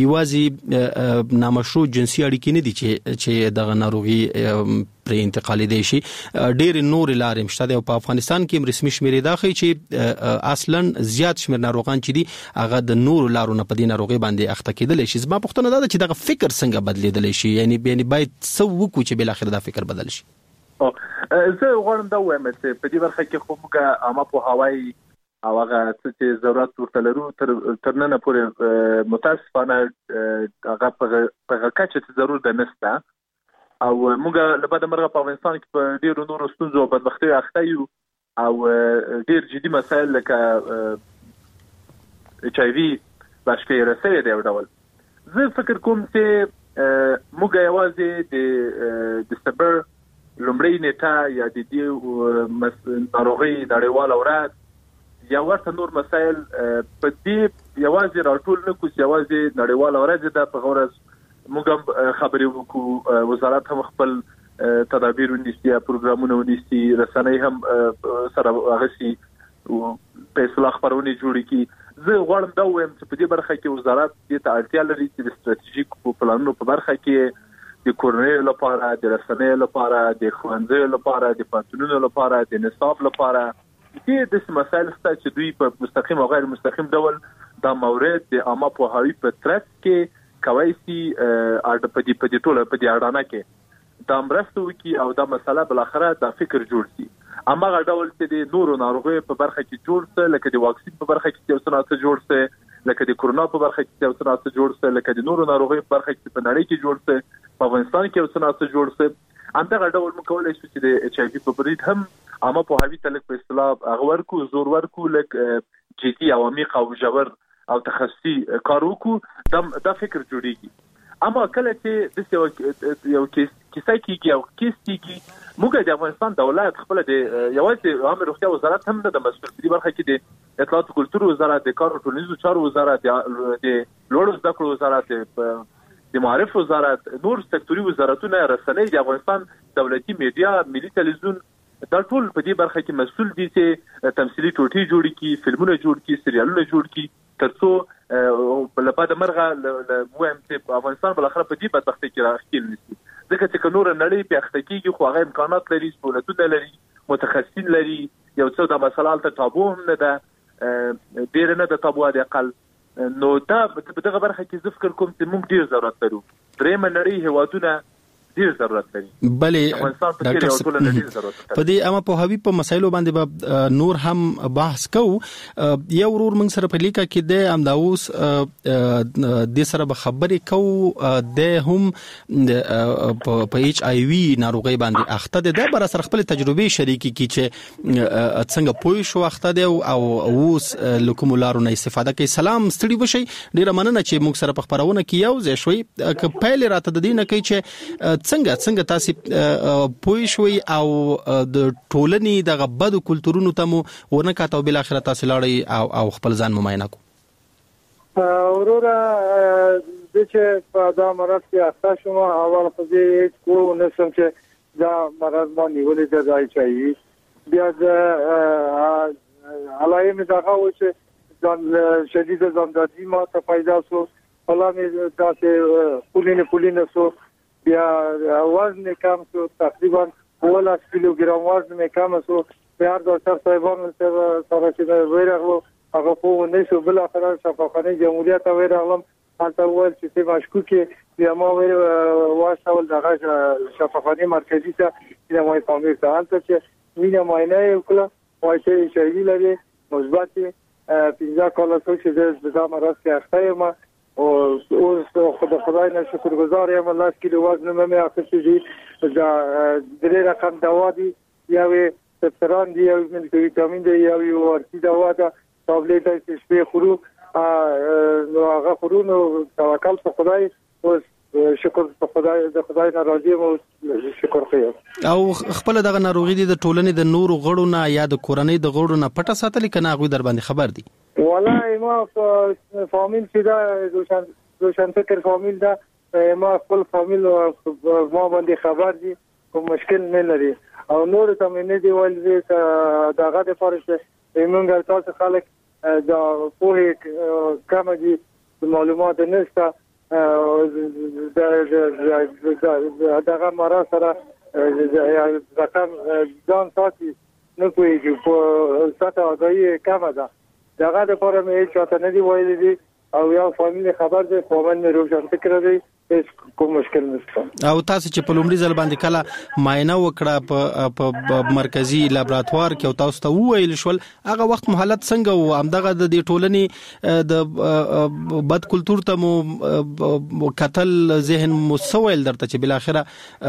یوازې نامشروع جنسي اړیکې نه دي چې دغه ناروغي پر انتقالي دي شي. ډېر نور لارې مشته دي او په افغانستان کې رسمي شمیرې دا ښيي چې اصلا زیات شمیر ناروغان چې دي هغه د نور لارو نه په دې ناروغي باندې اخته کېدل شي. زما پوښتنه ده چې دغه فکر څنګه بدلیدل شي، یعنی باید څه وکړو چې بل اخر دا فکر بدل شي. زه غواړم دا وایم چې په دې برخه کې خو موږ عامه پوهاوی او هغه چې ضرورت ورته لرو تر نن پورې متاسفانه هغه په کچه چې ضرورت نشته او موږ له بده مرغه په افغانستان کې په ډیرو نورو ستونزو او بدبختیو اخته یو او ډیر جدي مسایل لکه ایچ آی وی بشکې رسېږي دی ډول. زه فکر کوم چې موږ یوازې د دسمبر لومړۍ نیټه یا د دې ناروغي نړیواله ورځ یا ورته نور مسایل په دې یوازې راټول نه کوو، یوازې نړیواله ورځ ده په غوړ موږ خبرې وکړو، وزارت هم خپل تدابیر ونیسي، پروګرامونه ونیسي، رسنۍ هم سره اغسي په اصلاح خبرونه جوړ کړي. زه غواړم دا وایم چې په دې برخه کې وزارت دې ته اړتیا لري چې د ستراتیژیک پلانونو په برخه کې د کورنۍ لپاره، د رسنۍ لپاره، د ښوونځیو لپاره، د پوهنتونونو لپاره، د نصاب لپاره دې مسایل ستاسو چې دوی په مستقیم او غیر مستقیم ډول دا مورد د عامه پوهاوی په ترڅ کې کوي چې په دې ټوله په دې اړه کې دا مرسته وکړي او دا مسله بل اخره دا فکر جوړ شي. اما غا ډول چې د نورو ناروغیو په برخه کې جوړ څه لکه د واکسین په برخه کې یو څه جوړ څه لکه د کورونا په برخه کې یو څه جوړ څه لکه د نورو ناروغیو په برخه کې په نړۍ کې جوړ څه په افغانستان کې یو څه جوړ څه همدغه ډول موږ کولای شو چې د ایچ آی وی په برید هم عامه پوهاوی ته لږ په اصطلاح اغور کو زور ورکو لږ جدي او عمیق او ژور او تخصصي کار وکړو دا فکر جوړیږي. اما کله چې د یو کیسه کېږي او کیس کېږي موږ د افغانستان دولت خپل د یوازې عامه روغتیا وزارت هم د مسؤل په برخه کې د اطلاعات او کلتور وزارت، د کار او ټولنیزو چارو وزارت، د لوړو زده کړو وزارت، د معارف وزارت، نور سکتوري وزارتونه، رسنۍ، د افغانستان دولتي میډیا، ملي تلویزیون دا ټول په دې برخه کې مسؤل دي چې تمثيلي ټوټې جوړ کړي، فلمونه جوړ کړي، سریالونه جوړ کړي ترڅو په لپاره مرغه مهم چې په افغانستان بل اخر په دې بدبختۍ کې راخېل نشي. ځکه چې نور نړۍ په اخته کېږي خو هغه امکانات لري، سہولتونه لري، متخصصین لري، یو څه د مسله ته تابو هم نه ده، ډیر نه د تابو د اقل نو دا په دغه برخه کې ذکر کوم چې موږ ډیر ضرورت لرو. درېم نړۍ هوادونه ډیر ضرورت لري. بلې په دې اما په هوی په مسایلو باندې نور هم بحث کو. یو ورور موږ سره په لیکه کې د امداوس د سره به خبرې کو د هم په ایچ آی وی ناروغي باندې اخته ده بر سره خپل تجربه شریکي کی چې څنګه پوي شو اخته ده او اوس لکوم لارو نه استفاده کوي. سلام ستړي وشي، ډیر مننه چې موږ سره په خبرونه کې یو ځای شوي. ک پهل راته د دینه کوي چې څنګه تاسو پوي شوي او د ټولنې د غبدو کلتورونو ته مو ورنه کاته او بل اخر تاسو لاړی او خپل ځان مماینه کو. اورورا د چې په دا مرسته اخته شوم اول خو دې کو نسم چې دا مرض ما نیولې د HIV بیا د علائم دغه و چې ځان شدید ځاندادي ما ته پیدا شو علامه داسې پولینه سو بیا وزن کم شو تقریبا 12 کیلوګرام وزن مې کم شو بیا ډاکټر صاحبان سره چې ورغلو هغه په ونه شو بل اخر شفاخانه جمهوریت ورغلم حتی ول چې مشکوکه بیا ما واشول دغه شفاخانه مرکزی ته د مې پامیر ته انته چې وینه معاینه وکړه وایي چې HIV لري مثبت 15 کال څو چې د مرض کې اخته یم او خدای نه شکرګزار یم الله کله وزن مې اخیستی دي دا درې رقم دوا دي یو سپران دی یو ویټامین دی یو ورتی دوا ده ټابلیټ چې شپې خورو نو هغه خورو نو توکل په خدای او شکر په خدای د خدای ناراضي مو شکر کوي او خپل دغه ناروغي د ټولنې د نورو غړو نه یا د کورنۍ د غړو نه پټه ساتل کنه غوي در باندې خبر دي والله ما فامیل چې دا روشن فکر فامیل دا ما خپل فامیل ما باندې خبر دي کوم مشکل نه لري او نور ته مې نه دی ویل دغه د فارسه موږ تاسو خلک دا په کوم دي معلومات نشته دغه مرض سره رقم ځان ساتي نه کوي په ساته غوي کومه ده دغه د فورم یې چاته نه دی ویل دي او یو فامیل خبر ده کومن روشن فکر دی کوم مشکل نشته او تاسو چې په لومړي ځل باندې کله معاینه وکړه په مرکزی لابراتوار کې او تاسو ته وویل شول هغه وخت حالت څنګه و همدغه د ټولنې د بد کلچر ته مو قتل ذهن مسویل درته چې بل اخره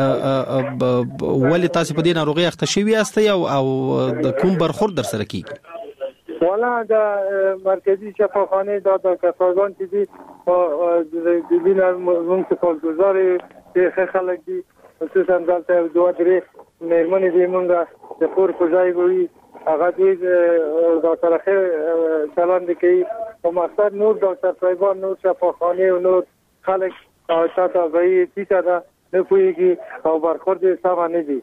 ولې تاسو په دې ناروغي اخته شوی یاستئ او کوم برخورد در سره کیږي والا دا مرکزی شفاخانه دا کسان چې دي د دینه منصفال گزاري چې خلک دي خصوصا دلته دوه درې مېرمنې دي مونږه د کور کوځای وي هغه دې ډاکټر خیر چلند کوي او مقصد نور ډاکټر صاحبان نور شفاخانه او نور خلک تاسو غوي چې دا نه پويږي او برخورد سم نه دي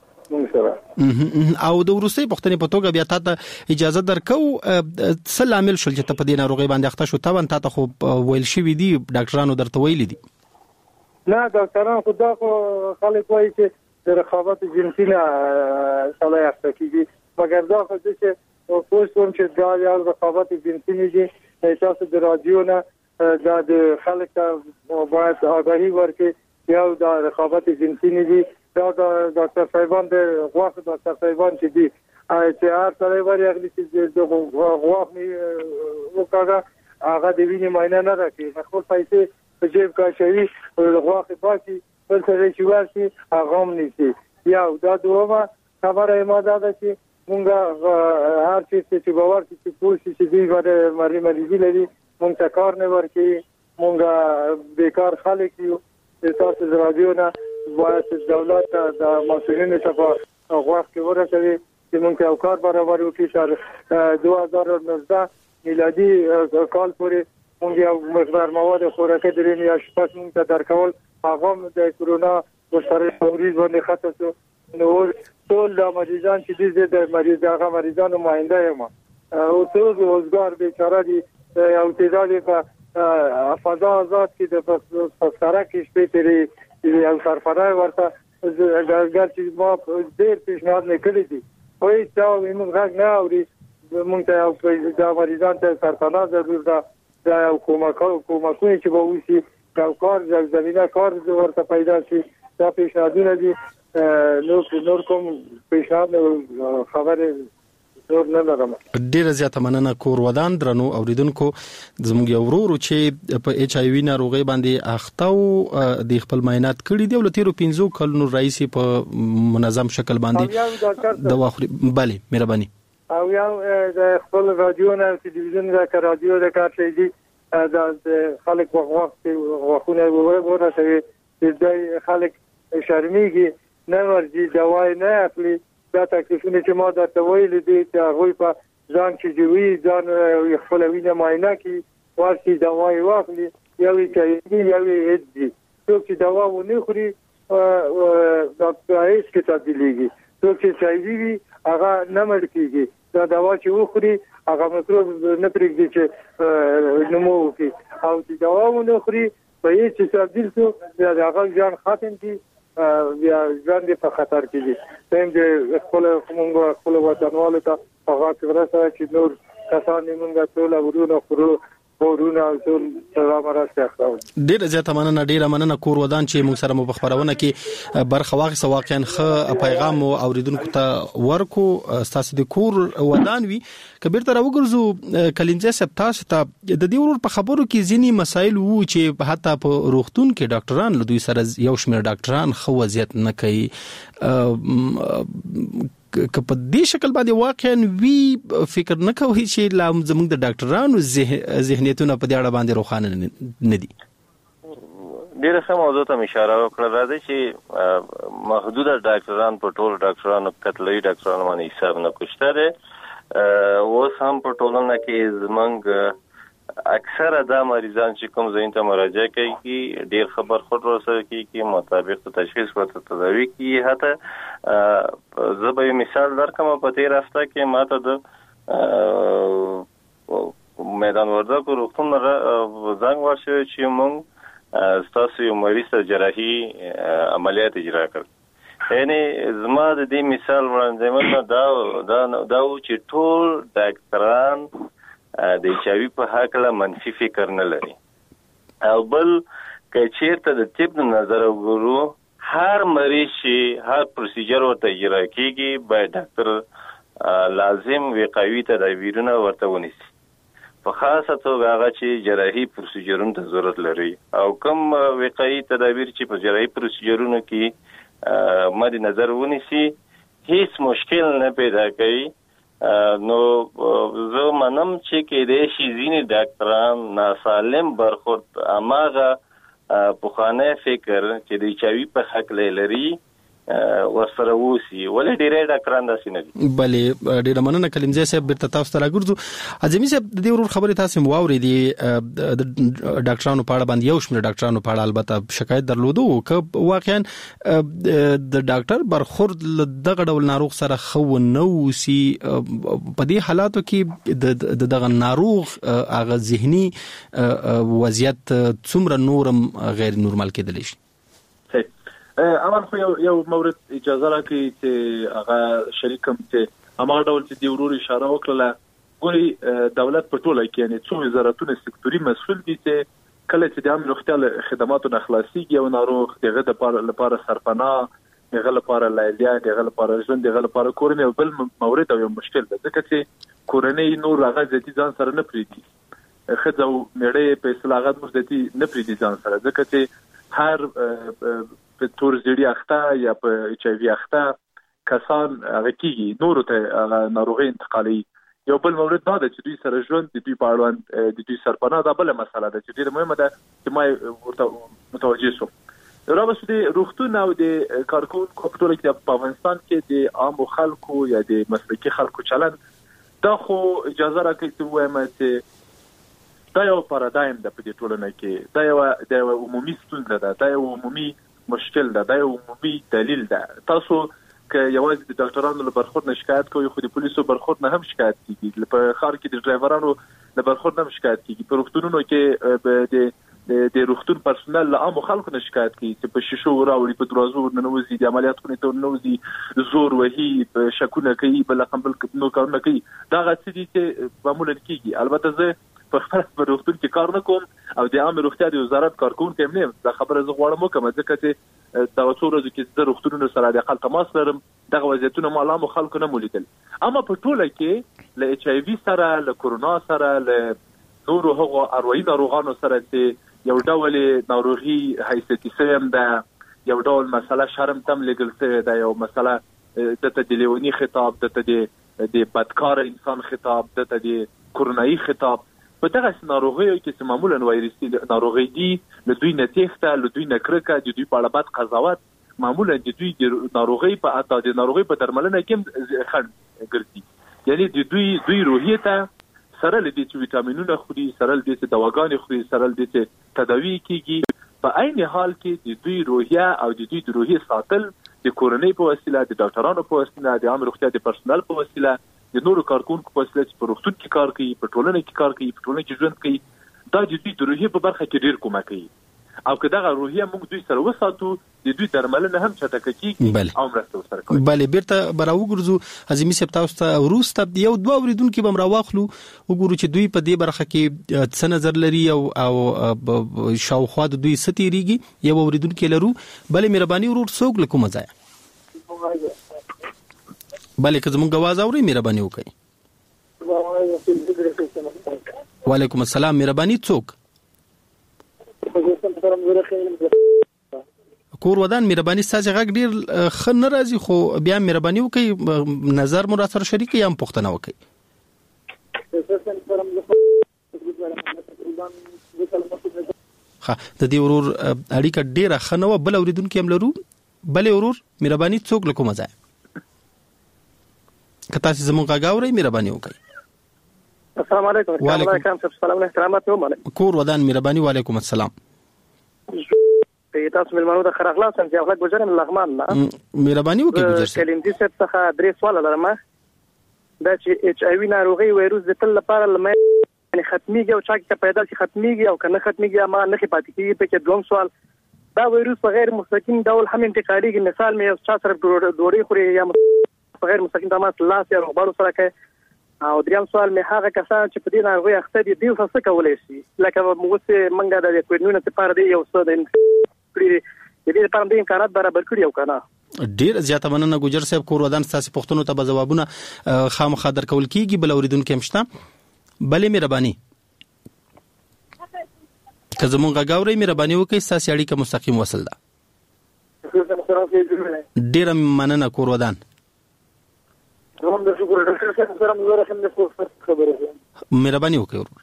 او د روسي پښتنې په توګه بیا ته اجازه درکو څه عامل شول چې ته په دې ناروغي باندې اخته شو ته خو ویل شوی دي ډاکټرانو درته ویل دي نه ډاکټرانو خدا خو خلک وایي چې د رقابت جنسي نه صلاح اخته کیږي مګر دا خو چې پوښتنه چې دا یو رقابت جنسي نه دي تاسو د رادیو نه د خلک ته باید آگاهی ورکړي یو د رقابت جنسي نه دي دا ډاکټر صاحبان د غواخ ډاکټر صاحبان چې دي چې هر سره ورغلي چې د غواخ نه وکړه هغه د وینې معاینه نه راکړي خپل پیسې په جیب کې شوی غواخ پاتې بل سره چې ورسي هغه هم نشي یو دا دومره خبره ما ده چې مونږ هر چې باور چې پولیس چې دی باندې مریضي لري مونږ کار نه ورکړي مونږ بیکار خلک یو تاسو رادیو نه باید دولت د مسؤلینو ته په غوښ کې ورسوي چې موږ یو کار برابر وکړو تر 2019 میلادي کال پورې موږ یو مقدار مواد خوراکي درې میاشتې پس موږ ته درکول هغه د کرونا مشترک مریض باندې خطر شو نو ټول د مریضان چې د مریضانو ماینده یم او ټول روزګار بیچاره دي او تعداد په فضا آزاد کې د سره کې شپې تیرې یو سرفرای ورته ګر چې ما ډېر پیشنهاد نکړی دي خو هیڅ موږ غږ نه اوري موږ ته د مریضان ته سرپناه ضرور ده دا یو کومکونه چې به وشي یو کار زمینه کار ورته پیدا شي دا پیشنهادونه دي نور کوم پیشنهاد خبره ډیره زیاته مننه کور ودان درنو اوریدونکو زموږ یو ورور چې په HIV ناروغي باندې اخته او د خپل معاینات کړي دی ولته 15 کلونو رئیس په منظم شکل باندې دوا خوري بله مهرباني او یو د خپل رادیو نه ټلویزیون د رادیو د کار شي دي د خلک وغوښونه ورته د خلک شرمېږي نه ورځي دوا نه اخلي دا تکلیفونه چې ما درته ویل دي چې هغه په ځان چې جوړي ځان خپل وینه معاینه کوي ورسي دوا یې واخلي یو چې یو هدي څوک چې دوا ونه خوري هیڅ کې تبدیلیږي. څوک چې چایي وي هغه نه مړ کیږي. دا دوا چې وخوري هغه مکروب نه پرېږدي چې نمو وکړي، او چې دوا ونه خوري په هیڅ تبدیل شو بیا هغه ځان ختم کی بیا ځان دې په خطر کې دي. څنګه خپل وطنوالو ته هغه ورسره چې نور کسان موږ ټول ورونه خورو ورونه ټول سلام راځي. ډیره زیاته مننه کور ودان چې موږ سره په خبرونه کې برخه واخیسته. واقعا ښه پیغام اوریدونکو ته ورکو. تاسو د کور ودان وی کبیر تر وګرځو کلینځه سپ تاسو ته د دې ورور په خبرو کې ځینی مسایل وو چې حتی په روغتون کې ډاکټران له دوی سره یو شمېر ډاکټران خو وضعیت نه کوي. که په دې شکل باندې واقعا وی فکر نه کوي چې زموږ د ډاکټرانو ذهنیتونه په دې اړه باندې روښانه نه دي. ډیره ښه موضوع ته اشاره وکړه. راځي چې محدوده ډاکټران په ټول ډاکټرانو کتلې ډاکټرانو باندې حساب نه کوشته ده. اوس هم په ټولنه کې زمونږ اکثره دا مریضان چې کوم ځین ته مراجعه کوي ډیر خبر خود ورسره کوي مطابق تشخیص ورته تداوی کوي. حتی زه به مثال درکم په تیر هفته کې ماته د میدان وردګو روغتون زنګ ورشو چې موږ ستاسو یو مریض ته جراحي عملیات اجرا کړ. یعنی زما د دې مثال وړاندې دا چې ټول ډاکټران د ایچایوي په حق له منفي فکر نه لري. او بل که چیرته د طب نظر وګورو هر مریض چې هر پروسیجر ورته اجرا کیږي باید ډاکټر لازم وقایوي تدابیرونه ورته ونیسي، په خاصه توګه هغه چې جراحي پروسیجرونو ته ضرورت لري او کوم وقایي تدابیر چې په جراحي پروسیجرونو کې مد نظر ونیسي هیڅ مشکل نه پیدا کوي. نو زه منم چې کېدای شي ځینې ډاکټران ناسالم برخورد اماغه پخوانی فکر چې د ایچایوي په حق لري ورسره ووسی، ولې ډېری ډاکټران داسې نه دي. بلې ډېره مننه کلیمزی صاحب. بیرته تاسو ته راګرځو. اعظمي صاحب د دې ورور خبرې تاسو هم واورېدې د ډاکټرانو په اړه باندې یو شمېر ډاکټرانو په اړه البته شکایت درلودو که واقعا د ډاکټر برخورد له دغه ډول ناروغ سره ښه ونه اوسي په دې حالاتو کې د دغه ناروغ هغه ذهني وضعیت څومره نورم غیر نورمال کېدلی شي؟ اول خو یو مورد اجازه راکړي چې هغه شریکم چې هغه ډول چې دی ورور اشاره وکړه ګوري دولت په ټوله کې یعنی څو وزارتونه سکتوري مسؤل دي چې کله چې د عامه روغتیا خدماتو نه خلاصيږي او ناروغ دغه د لپاره سرپناه دغه لپاره لایلیا دغه لپاره ژوند دغه لپاره کورنۍ بل مورد او مشکل ده ځکه چې کورنۍ نور هغه ځتی ځان سره نه پریدي خځو مړې په اصلاحات مرزتي نه پریدي ځان سره ځکه چې هر په تور زیړی اخته یا په ایچ ای وی اخته کسان هغه کیږي نور ته ناروغي انتقالي. یو بل مورد دا ده چې دوی سره ژوند د دوی په اړوند د دوی سرپناه دا بل مسله ده چې ډیره مهمه ده چې ما ورته متوجه شو. راوښته د روغتون او د کارکونکو په ټول کې په افغانستان کې د عام خلکو یا د مسلکي خلکو چلند دا خو اجازه راکړي چې وایم چې دا یو پارادایم ده په دې ټولنه کې، دا یو عمومي ستونزه ده، دا یو عمومي مشکل ده، دا یو عمومي دلیل ده. تاسو که یوازې د ډاکټرانو له برخورد نه شکایت کوئ خو د پولیسو برخورد نه هم شکایت کیږي، په ښار کې د ډرایورانو له برخورد نه هم شکایت کیږي، په روغتونونو کې د روغتون پرسونل له عامو خلکو نه شکایت کوي چې په شیشو راوړي، په دروازو ورننوځي، د عملیات خونې ته ورننوځي، زور وهي، شکونه کوي، بل رقم بل نور کارونه کوي. دغه څه دي چې معمولا کیږي. البته زه په روغتون کې کار نه کوم او د عامه روغتیا د وزارت کارکونکي هم نه یم، دا خبره زه غواړم وکړم ځکه چې دا څو ورځې کې زه روغتونونو سره د اقل تماس لرم، دغه وضعیتونه ما له عامو خلکو نه مولیدل. اما په ټوله کې له ایچ ای وي سره، له کورونا سره، له نورو هغو اروایي ناروغانو سره چې یو ډول ناروغي حیثیتي شوې هم ده، یو ډول مسله شرم تم لګل شوې ده، یو مسله دته د لیوني خطاب، دته د بدکار انسان خطاب، دته د کورونایي خطاب. په دغه ناروغیو کې چې معمولا وایرسي ناروغي دي له دوی نه تېښته، له دوی نه کرکه، د دوی په اړه بد قضاوت، معمولا د دوی د ناروغۍ په حتی د ناروغۍ په درملنه کې خنډ ګرځي. یعنی د دوی روحیې ته سره له دې چې ویټامینونه خوري، سره له دې چې دواګانې خوري، سره له دې چې تداوی کیږي، په عین حال کې د دوی روحیه او د دوی د روحیه ساتل د کورنۍ په وسیله، د ډاکټرانو په وسیله، د عام روغتیا د پرسونل په وسیله، د نورو کارکونکو په وسیله چې په روغتون کې کار کوي، په ټولنه کې کار کوي، په ټولنه کې ژوند کوي، دا د دوی د روحیه په برخه کې ډیر کومک کوي. او که دغه روحیه موږ دوی سره وساتو، د دوی درملنه هم چټکه کیږي او مرسته ورسره کوي. بله، بیرته براو ګرځو حزمي صاحب، تاسو ته وروسته یو دوه اوریدونکو به راواخلو، وګورو چې دوی په دې برخه کې څه نظر لري او شاوخوا د دوی څه تیریږي. یو اوریدونکو لرو. بله، مهرباني ورور څوک له کومه ځایه؟ بله، که زموږ आवाज اورئ مهرباني وکړئ. وعلیکم السلام. مهرباني څوک؟ کور ودان. مهرباني ستاسو غږ ډیر ښه نه راځي، خو بیا مهرباني وکړئ نظر مو را سره شریک کړئ یا پوښتنه وکړئ. ها، د دې ورور اړیکه ډیره ښه نه و. بل اوریدونکو هم لرو. بل ورور مهرباني څوک له کومه ځای؟ که تاسو زموږ غږ اورئ مهرباني وکړئ. السلام علیکم. وعلیکم السلام. احترامات یو مالک. کور ودان. مهرباني. وعلیکم السلام. تاسو ملمنو د خیر اخلاص څنګه اخلاق گزارم لغمان نه مهرباني وکړئ. گزارش کلیم دي څخه درې سوال لرم. دا چې ایچ آی وی ناروغي وایروس د تل لپاره لمه یعنی ختميږي او چا کې پیدا شي ختميږي او کنه ختميږي ما نه پاتې کیږي. په کې دوم سوال، دا وایروس په غیر مستقیم ډول هم انتقالي، مثال مې یو چا سره ډوړې خوري یا په غیر مستقیم تماس لاس یا روغبړو سره کوي. او دریم سوال مې هغه کسان چې په دې ناروغي اخته دي دوی څه کولای شي؟ لکه موږ منګه د کوډینو لپاره دی یو څه د دې لپاره د امکانات برابر کړی او کنه. ډیر زیاته مننه ګوجر صاحب. کور ودان ستاسو پوښتنو ته به ځوابونه خامخا درکول کیږي. بل اوریدونکو هم شته. بلې مهرباني که زمونږ غږ اورئ مهرباني وکړئ، ستاسو اړیکه مستقیم وصل ده. ډیره مننه کور ودان. مهرباني وکړئ ورور.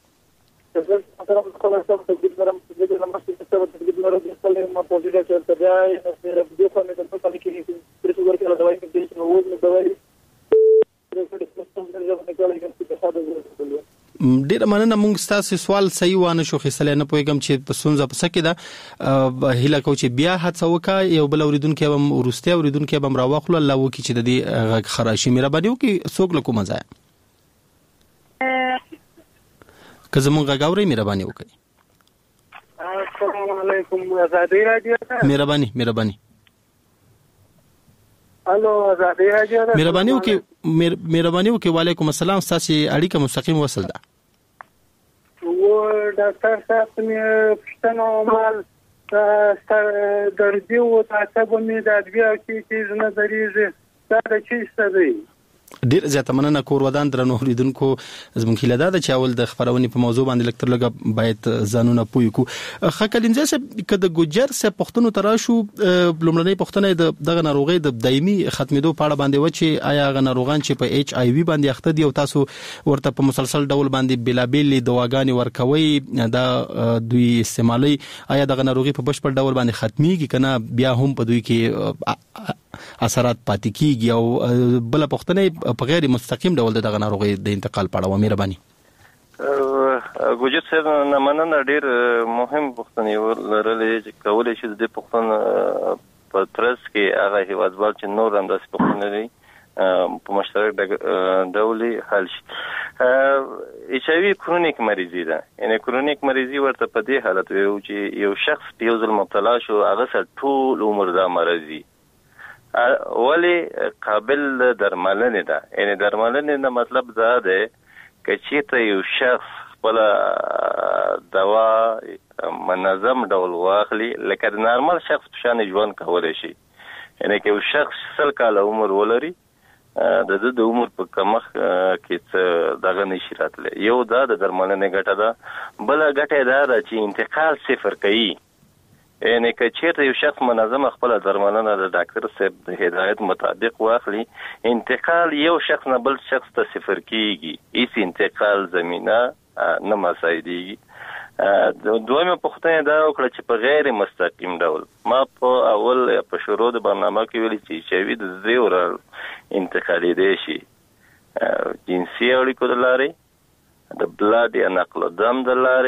ډیر مننه. موږ ستاسو سوال صحیح وانه شو خېسل نه پوهیږم چې په سونځه په سکه ده هیله کو چې بیا هڅه وکړي. یو بل اوریدونکو هم ورسته اوریدونکو هم راوخلو الله وکړي چې د دې غږ خراشي. مهرباني وکړئ څوک له کومه ځای که زموږ غږ اورئ مهرباني وکړئ. السلام علیکم. آزادی رادیو. مهرباني الو آزادی رادیو. مهرباني وکړئ. وعلیکم السلام. ستاسو اړیکه مستقیم وصل ده. و ډاکټر صاحب مې پښتنو مال درځي او تاسو مې د ادویه کې نظریه دا د چی څه دی؟ ډیر زیاته مننه کور ودان. درنو اوریدونکو زموږ هیله ده چې اول د خبرونې په موضوع باندې لکتر لګه باید ځانونه پوي کو. خکلینځه چې کده ګوجر سه پښتنو تراشو لومړنۍ پښتنه دغه ناروغي د دایمي ختمېدو په اړه باندې و چې آیا غ ناروغان چې په ایچ آی وی باندې اخته دي او تاسو ورته په مسلسل ډول باندې بلابل دواګانې ورکوي دا دوی استعمالي، آیا دغه ناروغي په بشپړ ډول باندې ختميږي کنه بیا هم په دوی کې اثرات پاتې کیږي؟ او بل پښتنه په غیر مستقیم ډول دغه ناروغي د انتقال په اړه مهرباني. ګوجر صاحب نه مننه. ډیر مهم پښتنه لرلې چې کولای شي د پښتون په ترڅ کې هغه هیوادوال چې نور هم د پښتون لري په مشترک ډول حل شي. ایچ آی وی کرونیک مریضي ده، یعنی کرونیک مریضي ورته په دې حالت وي چې یو شخص په یو ځل مبتلا شو هغه سره ټول عمر دا مرضي ولی قابل درملنه ده. یعنی درملنه نه مطلب دا ده چې چیرته یو شخص خپل دوا منظم ډول واخلي لکه د نارمل شخص په شان ژوند کولای شي. یعنی که یو شخص 100 کال عمر ولري د عمر په کمخ کې دغه نشي راتلی. یو دا د درملنه ګټه ده. بل ګټه دا ده چې انتقال صفر کوي. یعنی که چیرته یو شخص منظم خپل درملنه د ډاکټر صاحب د هدایت مطابق واخلي، انتقال یو شخص نه بل شخص ته صفر کیږي. هیڅ انتقال زمينه نه مساعدېږي. دویمه پوښتنه دا وکړه چې په غیر مستقیم ډول ما په اول په شروع د برنامه کې ویلي چې چوي د زیور انتقالي دي شي جنسي اړیکو د لارې، د بلاد یا نقل دم د لارې،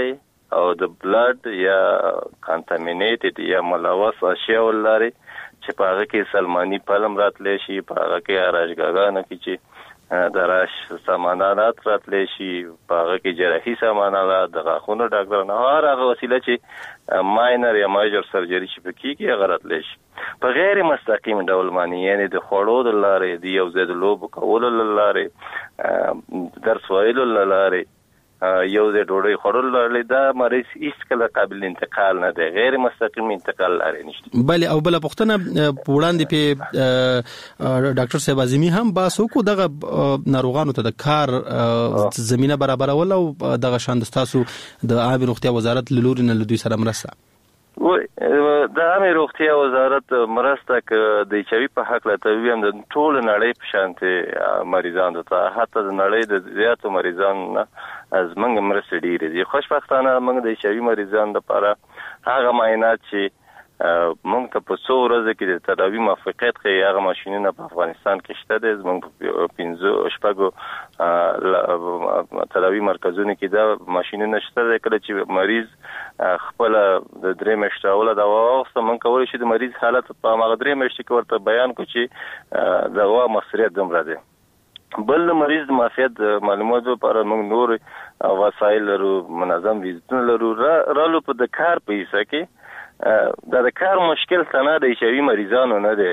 او د بلډ یا کانټامینیټډ یا ملوث اشیاء ولري چې په هغه کې سلمانی پلم راتلی شي، په هغه کې اراشګاګانو کې چې دراش سامانات راتلی شي، په هغه کې جراحي سامانات، د غاښونو ډاکټرانو هر هغه وسیله چې ماینر یا میجر سرجری چې پکې هغه راتلی شي په غیر مستقیم ډول باندې، یعنی د خوړو د لارې، د یو ځای د لوبو کولو له لارې، درس ویلو له لارې، یو ځای ډوډۍ خوړلو له لارې، دا مریض هیڅ کله قابل انتقال نه دی، غیر مستقیم انتقال لارې نشته. بله او بله پوښتنه په وړاندې په ډاکټر صاحب اعظمي هم بحث وکړو دغه ناروغانو ته د کار زمینه برابرول او دغه شان ستاسو د عامه روغتیا وزارت له لوري نه له دوی سره مرسته. د عامه روغتیا وزارت مرسته د ایچ آی وي په حق له تویم د ټول نړۍ په شانته مریضانو ته، حتی د نړۍ د زیاتو مریضانو نه از موږ مرسته ډیره دي. خوشبختانه موږ د ایچ آی وي مریضانو لپاره هغه معاینات چې موږ ته په څو ورځې کې د تداوی موافقت کوي هغه ماشینونه په افغانستان کې شته دي. زموږ په 15 تداوی مرکزونو کې دا ماشینونه شته دي. کله چې مریض خپل د 3 میاشتې اوله دوا واخلي موږ کولی شو د مریض حالت په هغه 3 میاشتې کې ورته بیان کړو چې دوا مصریت دومره دی. بل د مریض معافیت معلوماتو لپاره موږ نور وسایل لرو، منظم ویزیټونه لرو. رالو په د کار په حصہ کې دا د کار مشکل څنګه د ایچ آی وي مریضانو نه دی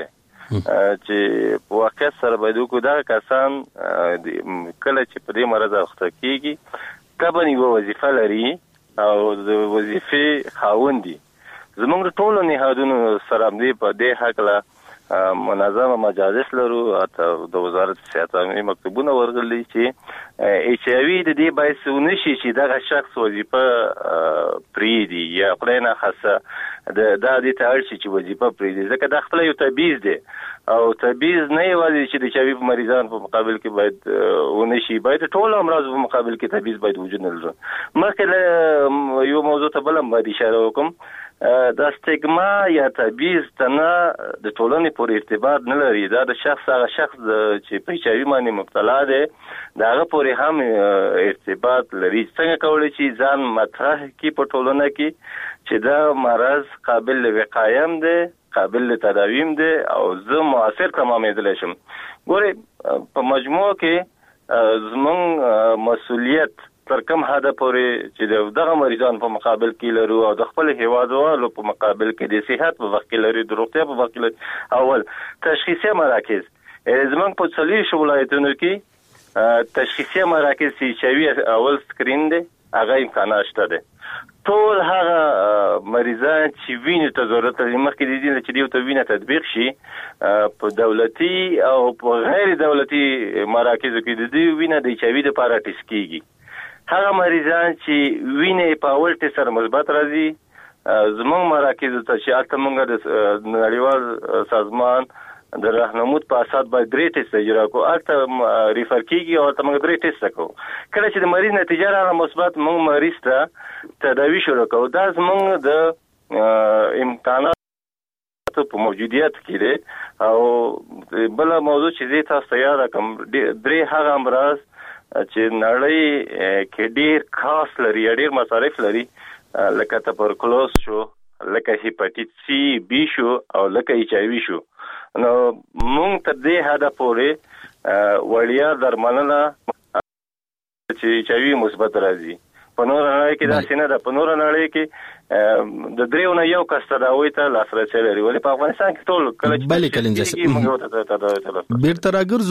چې په واقعیت سره باید وکړو. دا کسان کله چې په دې مرض اخته کېږي طبعا یوه وظیفه لري او د وظیفې خاوند دي. زموږ ټولو نهادونو سره همدې په دې هکله منظمه مجالس لرو، حتی د وزارت صحت عامه مکتوبونه ورغلي چې ایچ آی وي د دې باعث ونشي چې دغه شخص وظیفه پرېږدي یا خدای ناخواسته دا دې ته اړ شي چې وظیفه پرېږدي، ځکه دا خپله یو تبعیض دی او تبعیض نه یوازې چې د ایچ آی وي په مریضانو په مقابل کې باید ونشي، باید ټولو امراضو په مقابل کې تبعیض باید وجود نه لري. مخکې له یو موضوع ته بله باید اشاره وکړم، دا سټیګما یا تبعیض تنه د ټولنې پورې ارتباط نه لري. دا د هغه شخص چې په ایچ آی وي باندې مبتلا دی د هغه پورې هم ارتباط لري. څنګه کولی شي ځان مطرح کړي په ټولنه کې چې دا مرض قابل وقایم دی، قابل تداویم دی او زه مؤثر تمامېدلی شم. ګورې په مجموع کې زموږ مسؤلیت تر کوم حده پورې چې دغه مریضانو په مقابل کې لرو او د خپل هیوادوالو په مقابل کې د صحت په وخت کې لري، د روغتیا په وخت کې لري. اول تشخیصي مراکز زموږ په 40 ولایتونو کې تشخیصي مراکز چې ایچ آی وي اول سکرین دی هغه امکانات شته دي. ټول هغه مریضان چې وینې ته ضرورت لري مخکې د دې چې دیو ته وینه تطبیق شي په دولتي او په غیر دولتي مراکزو کې د دې وینه د ایچ آی وي لپاره ټیسټ کیږي. هغه مریضان چې وینې په اول ټیسټ سره مثبت راځي زموږ مراکزو ته چې هلته موږ د نړیوال سازمان د راهنمود په اساس باید 3 ټیسټ اجرا کوو، هلته ریفر کیږي او هلته موږ 3 ټیسټ کوو. کله چې د مریض نتیجه راغله مثبت موږ مریض ته تداوی شروع کوو. دا زموږ د امکاناتو په موجودیت کې دی. او بله موضوع چې زه تاسو ته یاده کړم 3 هغه امراض چې نړۍ کې ډیر خاص لري، ډیر مصارف لري، لکه تبرکلوز شو، لکه هیپاټیټ سی بی شو او لکه ایچ آی وي شو. نو مونږ تر دې حده پورې وړیا درملنه چې ایچ آی وي مثبت راځي. په نور نړۍ کې داسې نه ده. په نور نړۍ کې د 3 نه یو کس تداوی ته لاسرسی لري، ولې په افغانستان کې ټول کله چې موږ بیرته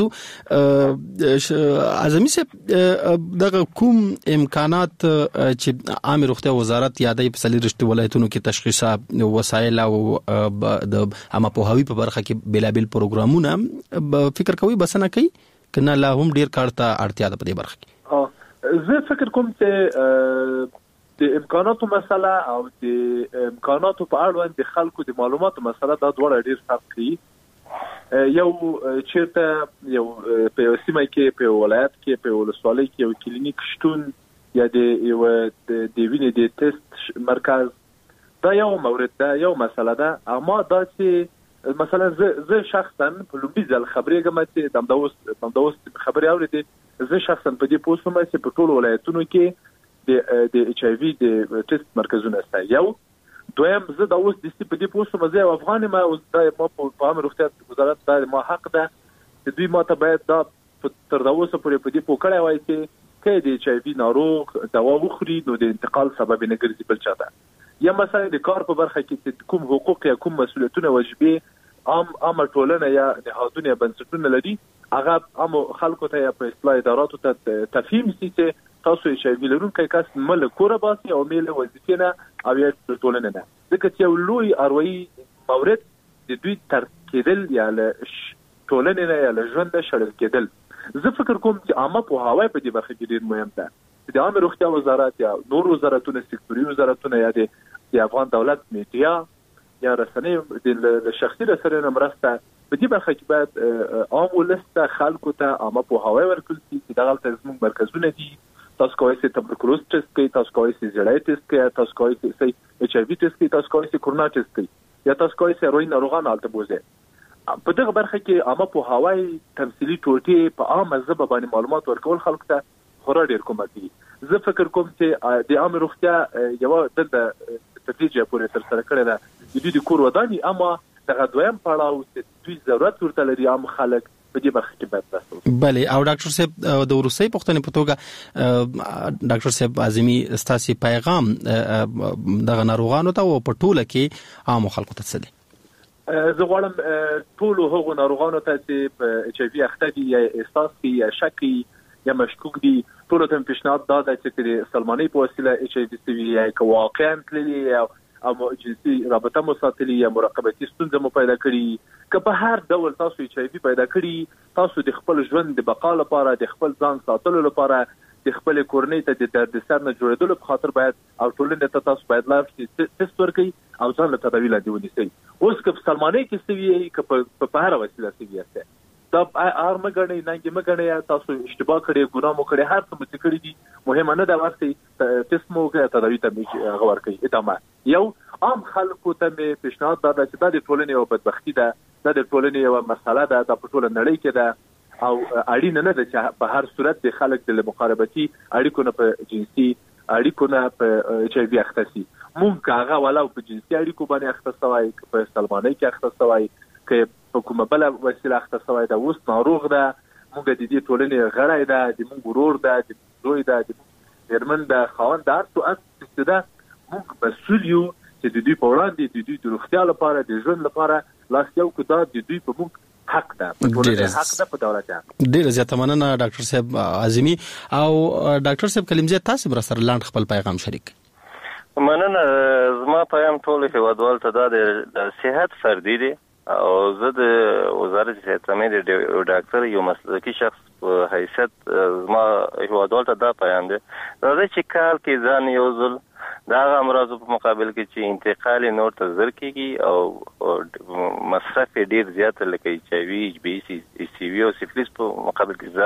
راګرځو. اعظمي صاحب دغه کوم امکانات چې عامه روغتیا وزارت یادای په 40 ولایتونو کې تشخیصات وسایل او د عامه پوهاوی په برخه کې بلابل پروګرامونه فکر کوي بسنه کوي کنه لا هم ډیر کار ته اړتیا ده په دې برخه کې؟ زه فکر کوم چې د امکاناتو مسله او د امکاناتو په اړوند د خلکو د معلوماتو مسله دا دواړه ډیر فرق کوي. یو چیرته یو په سیمه کې په ولایت کې په ولسوالۍ کې یو کلینیک شتون یا د وینې د ټیسټ مرکز دا یو مورد ده، یو مسله ده. اما دا چې مثلا زه شخصا په لومړي ځل خبرېږم چې همدا اوس خبرې اورېدې، زه شخصا په دې پوه شوم چې په ټولو ولایتونو کې د ایچ آی وی د ټیسټ مرکزونه شته. یو دویم زه دا اوس د سی په دې پوسټ مزه افغان ما اوس د په عام روغتیا وزارت د ما حق ده چې دوی ماته باید دا تر دا اوسه پورې په دې پوکړی وای چې د ایچ آی وی ناروغ دوا وخوري نو د انتقال سبب نه ګرځي بل چاته. یا مثلا د کار په برخه کې کوم حقوق یا کوم مسؤلیتونه واجبې عام ټولنه یا نهادونه یا بنسټونه لري هغه عام خلکو ته یا په اصلاح اداراتو ته تفهیم سي چې تاسو ایچ آی وی لرونکي کس مل کوره باسي او میل وظیفې نه او یا ټولنه نه ځکه چې یو لوی اروایي مورد د دوی تر کېدل یا له ټولنې نه یا له ژوند شړل کېدل. زه فکر کوم چې عامه پوهاوی په دې برخه کې ډېر مهم ده. د عامه روغتیا وزارت یا نور وزارتونه سکتوري وزارتونه یا د افغان دولت میډیا یا رسنۍ د شخصي رسنیو مرسته په دې برخه کې باید عام ولسته خلکو ته عامه پوهاوی ورکړل شي چې دغه زموږ مرکزونه دي. تاسو کوئ چې تبرکلوز ټیسټ کوي، تاسو کوئ چې زړی ټیسټ کوي، تاسو کوئ چې ایچ آی وی ټیسټ کوي، تاسو کوئ چې کورونا ټیسټ کوي یا تاسو کوئ چې اروایي ناروغان هلته بوزي. په دغه برخه کې عامه پوهاوی تمثیلي ټوټې په عامه ژبه باندې معلومات ورکول خلکو ته خورا ډېر کومک کوي. زه فکر کوم چې د عامه روغتیا یوه دنده تدریجي پورې ترسره کړې ده د دوی د کور وداني، اما دغه دویم پړاو چې دوی ضرورت ورته لري عام خلک په دې برخه کې باید تاسو. بله او ډاکټر صاحب د وروستۍ پوښتنې په توګه ډاکټر صاحب اعظمي ستاسو پیغام دغه ناروغانو ته او په ټوله کې عام خلکو ته څه دی؟ زه غواړم ټول هغو ناروغانو ته چې په ایچ آی وی اخته دي یا احساس کوي یا شک کوي یا مشکوک دي ټول ته پیشنهاد دا ده چې د سلمانۍ په وسیله ایچ آی وی سوي یا که واقعا تللي او جنسي رابطه مو ساتلي یا مراقبتي ستونزه مو پیدا کړي که په هر ډول تاسو ایچ آی وی پیدا کړي تاسو د خپل ژوند د بقا لپاره د خپل ځان ساتلو لپاره د خپل کورنۍ ته د درد سر نه جوړېدلو په خاطر باید او ټولنې ته تاسو باید لاړ شئ ټیسټ ورکړئ او ځان له تداوي لاندې ونیسئ. اوس که په سلمانۍ کې سوي که په هره وسیله سوي یاست دا هر مګړی ننګ مګړی تاسو اشتباه کړی ګناه مو کړی هر څه مو کړی دي مهمه نه ده ورسئ ټیسټ مو وکړئ تداوي ته هغه ورکړئ. ادامه یو عام خلکو ته مې پیشنهاد دا ده چې دا د ټولنې یوه بدبختي ده، دا د ټولنې یوه مسله ده، دا په ټوله نړۍ کې ده او اړینه نه ده چې په هر صورت د خلک د مقاربتي اړیکو نه په جنسي اړیکو نه په ایچ آی وی اخته سي. مونږ که هغه ولو په جنسي اړیکو باندې اخته سوی که په سلمانۍ کې اخته سوی که په کومه بله وسیله اخته سوی ده اوس ناروغ ده مونږ د دې ټولنې غړی ده، د مونږ ورور ده، د زوی ده، د مېرمن ده، خاوند ده، هر څه چې ده مونږ مسؤل یو چې د دوی په وړاندې د دوی د روغتیا لپاره د ژوند لپاره لاس یو کړو. دا د دوی په مونږ حق ده، په ټولنه حق ده، په دولت حق. ډیره زیاته مننه ډاکټر صاحب اعظمي. او ډاکټر صاحب کلمزی تاسو بر سره لاند خپل پیغام شریک. مننه. زما پیغام ټول هیوادوال ته دا د صحت فردي دی او زه د وزارت صحت امید ډاکټر یو مسلکي شخص په حیثیت زما هیوادوال ته دا پیغام دی راځي چې کال کې ځان یو ځل دا هغه امراضو په مقابل کې چې انتقال نور ته زر کېږي او مصرف ډیر زیات لکه ایچ آی وی، ایچ بی سی، سی وی او سفلیس په مقابل کې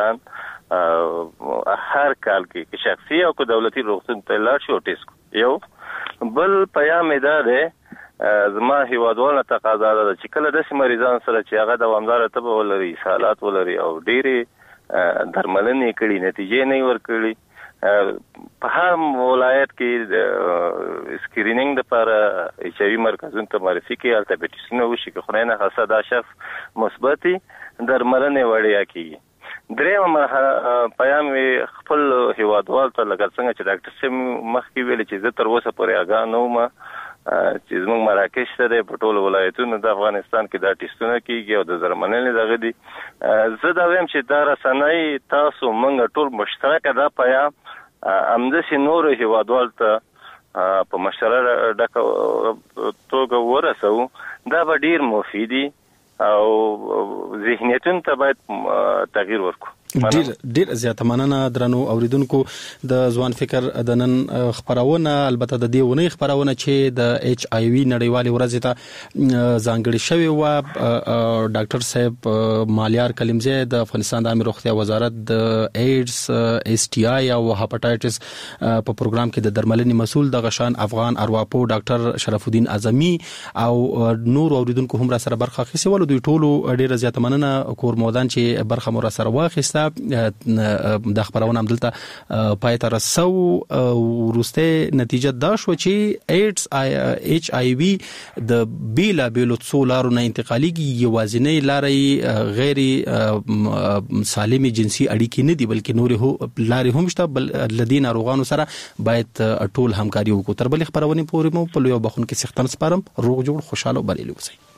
ځان هر کال کې شخصي او دولتي روغتون ته لاړ شي او ټیسټ کو. یو بل پیغام دا دی زما هیوادوالو تقاضا ده چې کله داسې مریضان سره چې هغه دوامداره تبه ولري، اسهالات ولري او ډېرې درملنې کړي نتیجې نه ورکړي په هر ولایت کې سکرینینګ لپاره ایچ آی وی مرکزونو ته معرفي کړي، هلته به ټیسټونه وشي که خدای نخواسته دا شخص مثبت وي درملنې وړیا کېږي. درېیمه پیغام خپل هیوادوالو ته لکه څنګه چې ډاکټر صاحب مخکې ویلې چې زه تر اوسه پورې آګاه نه وم چې زموږ مراکش ته دی په ټولو ولایتونو د افغانستان کې دا ټیسټونه کېږي او د درملنې دغه دي. زه دا وایم چې دا رسنۍ تاسو موږ ټول مشترکه دا پیغام همداسې نورو هیوادوالو ته په مشترکه توګه ورسوو دا به ډېر مفیدي او ذهنیتونو ته باید تغییر ورکړو. ډیر زیاته مننه درنو اوریدونکو. د ځوان فکر د نن خبرونه البته د دې ونې خبرونه چې د ایچ آی وی نړیوالې ورځ ته ځانګړي شوی و ډاکټر صاحب مالیار کلمزی د افغانستان د عامه روغتیا وزارت د ایډز، اس ټي آی او هپاتایټس په پروګرام کې د درملنې مسول د غشان افغان ارواپو ډاکټر شرف الدین اعظمي او نور اوریدونکو هم را سره برخه اخیستې ول. دوی ټولو ډیر زیاته مننه کور مودان چې برخه مو را سره واخیسته. وروسته د خبرونه عملته پای ته رسو ورسته نتیجه دا شو چې ایډز HIV د بیلا بیلو څولارو نه انتقالي یوازینی لارې غیر سالمي جنسي اړیکې نه دي بلکې نورې لارې هم شته بل لدین ناروغانو سره باید ټول همکاري وکړو. تر بل خبرونه پورې مو په یو بخون کې سختن سپارم. روغ جوړ خوشاله بریالي اوسئ.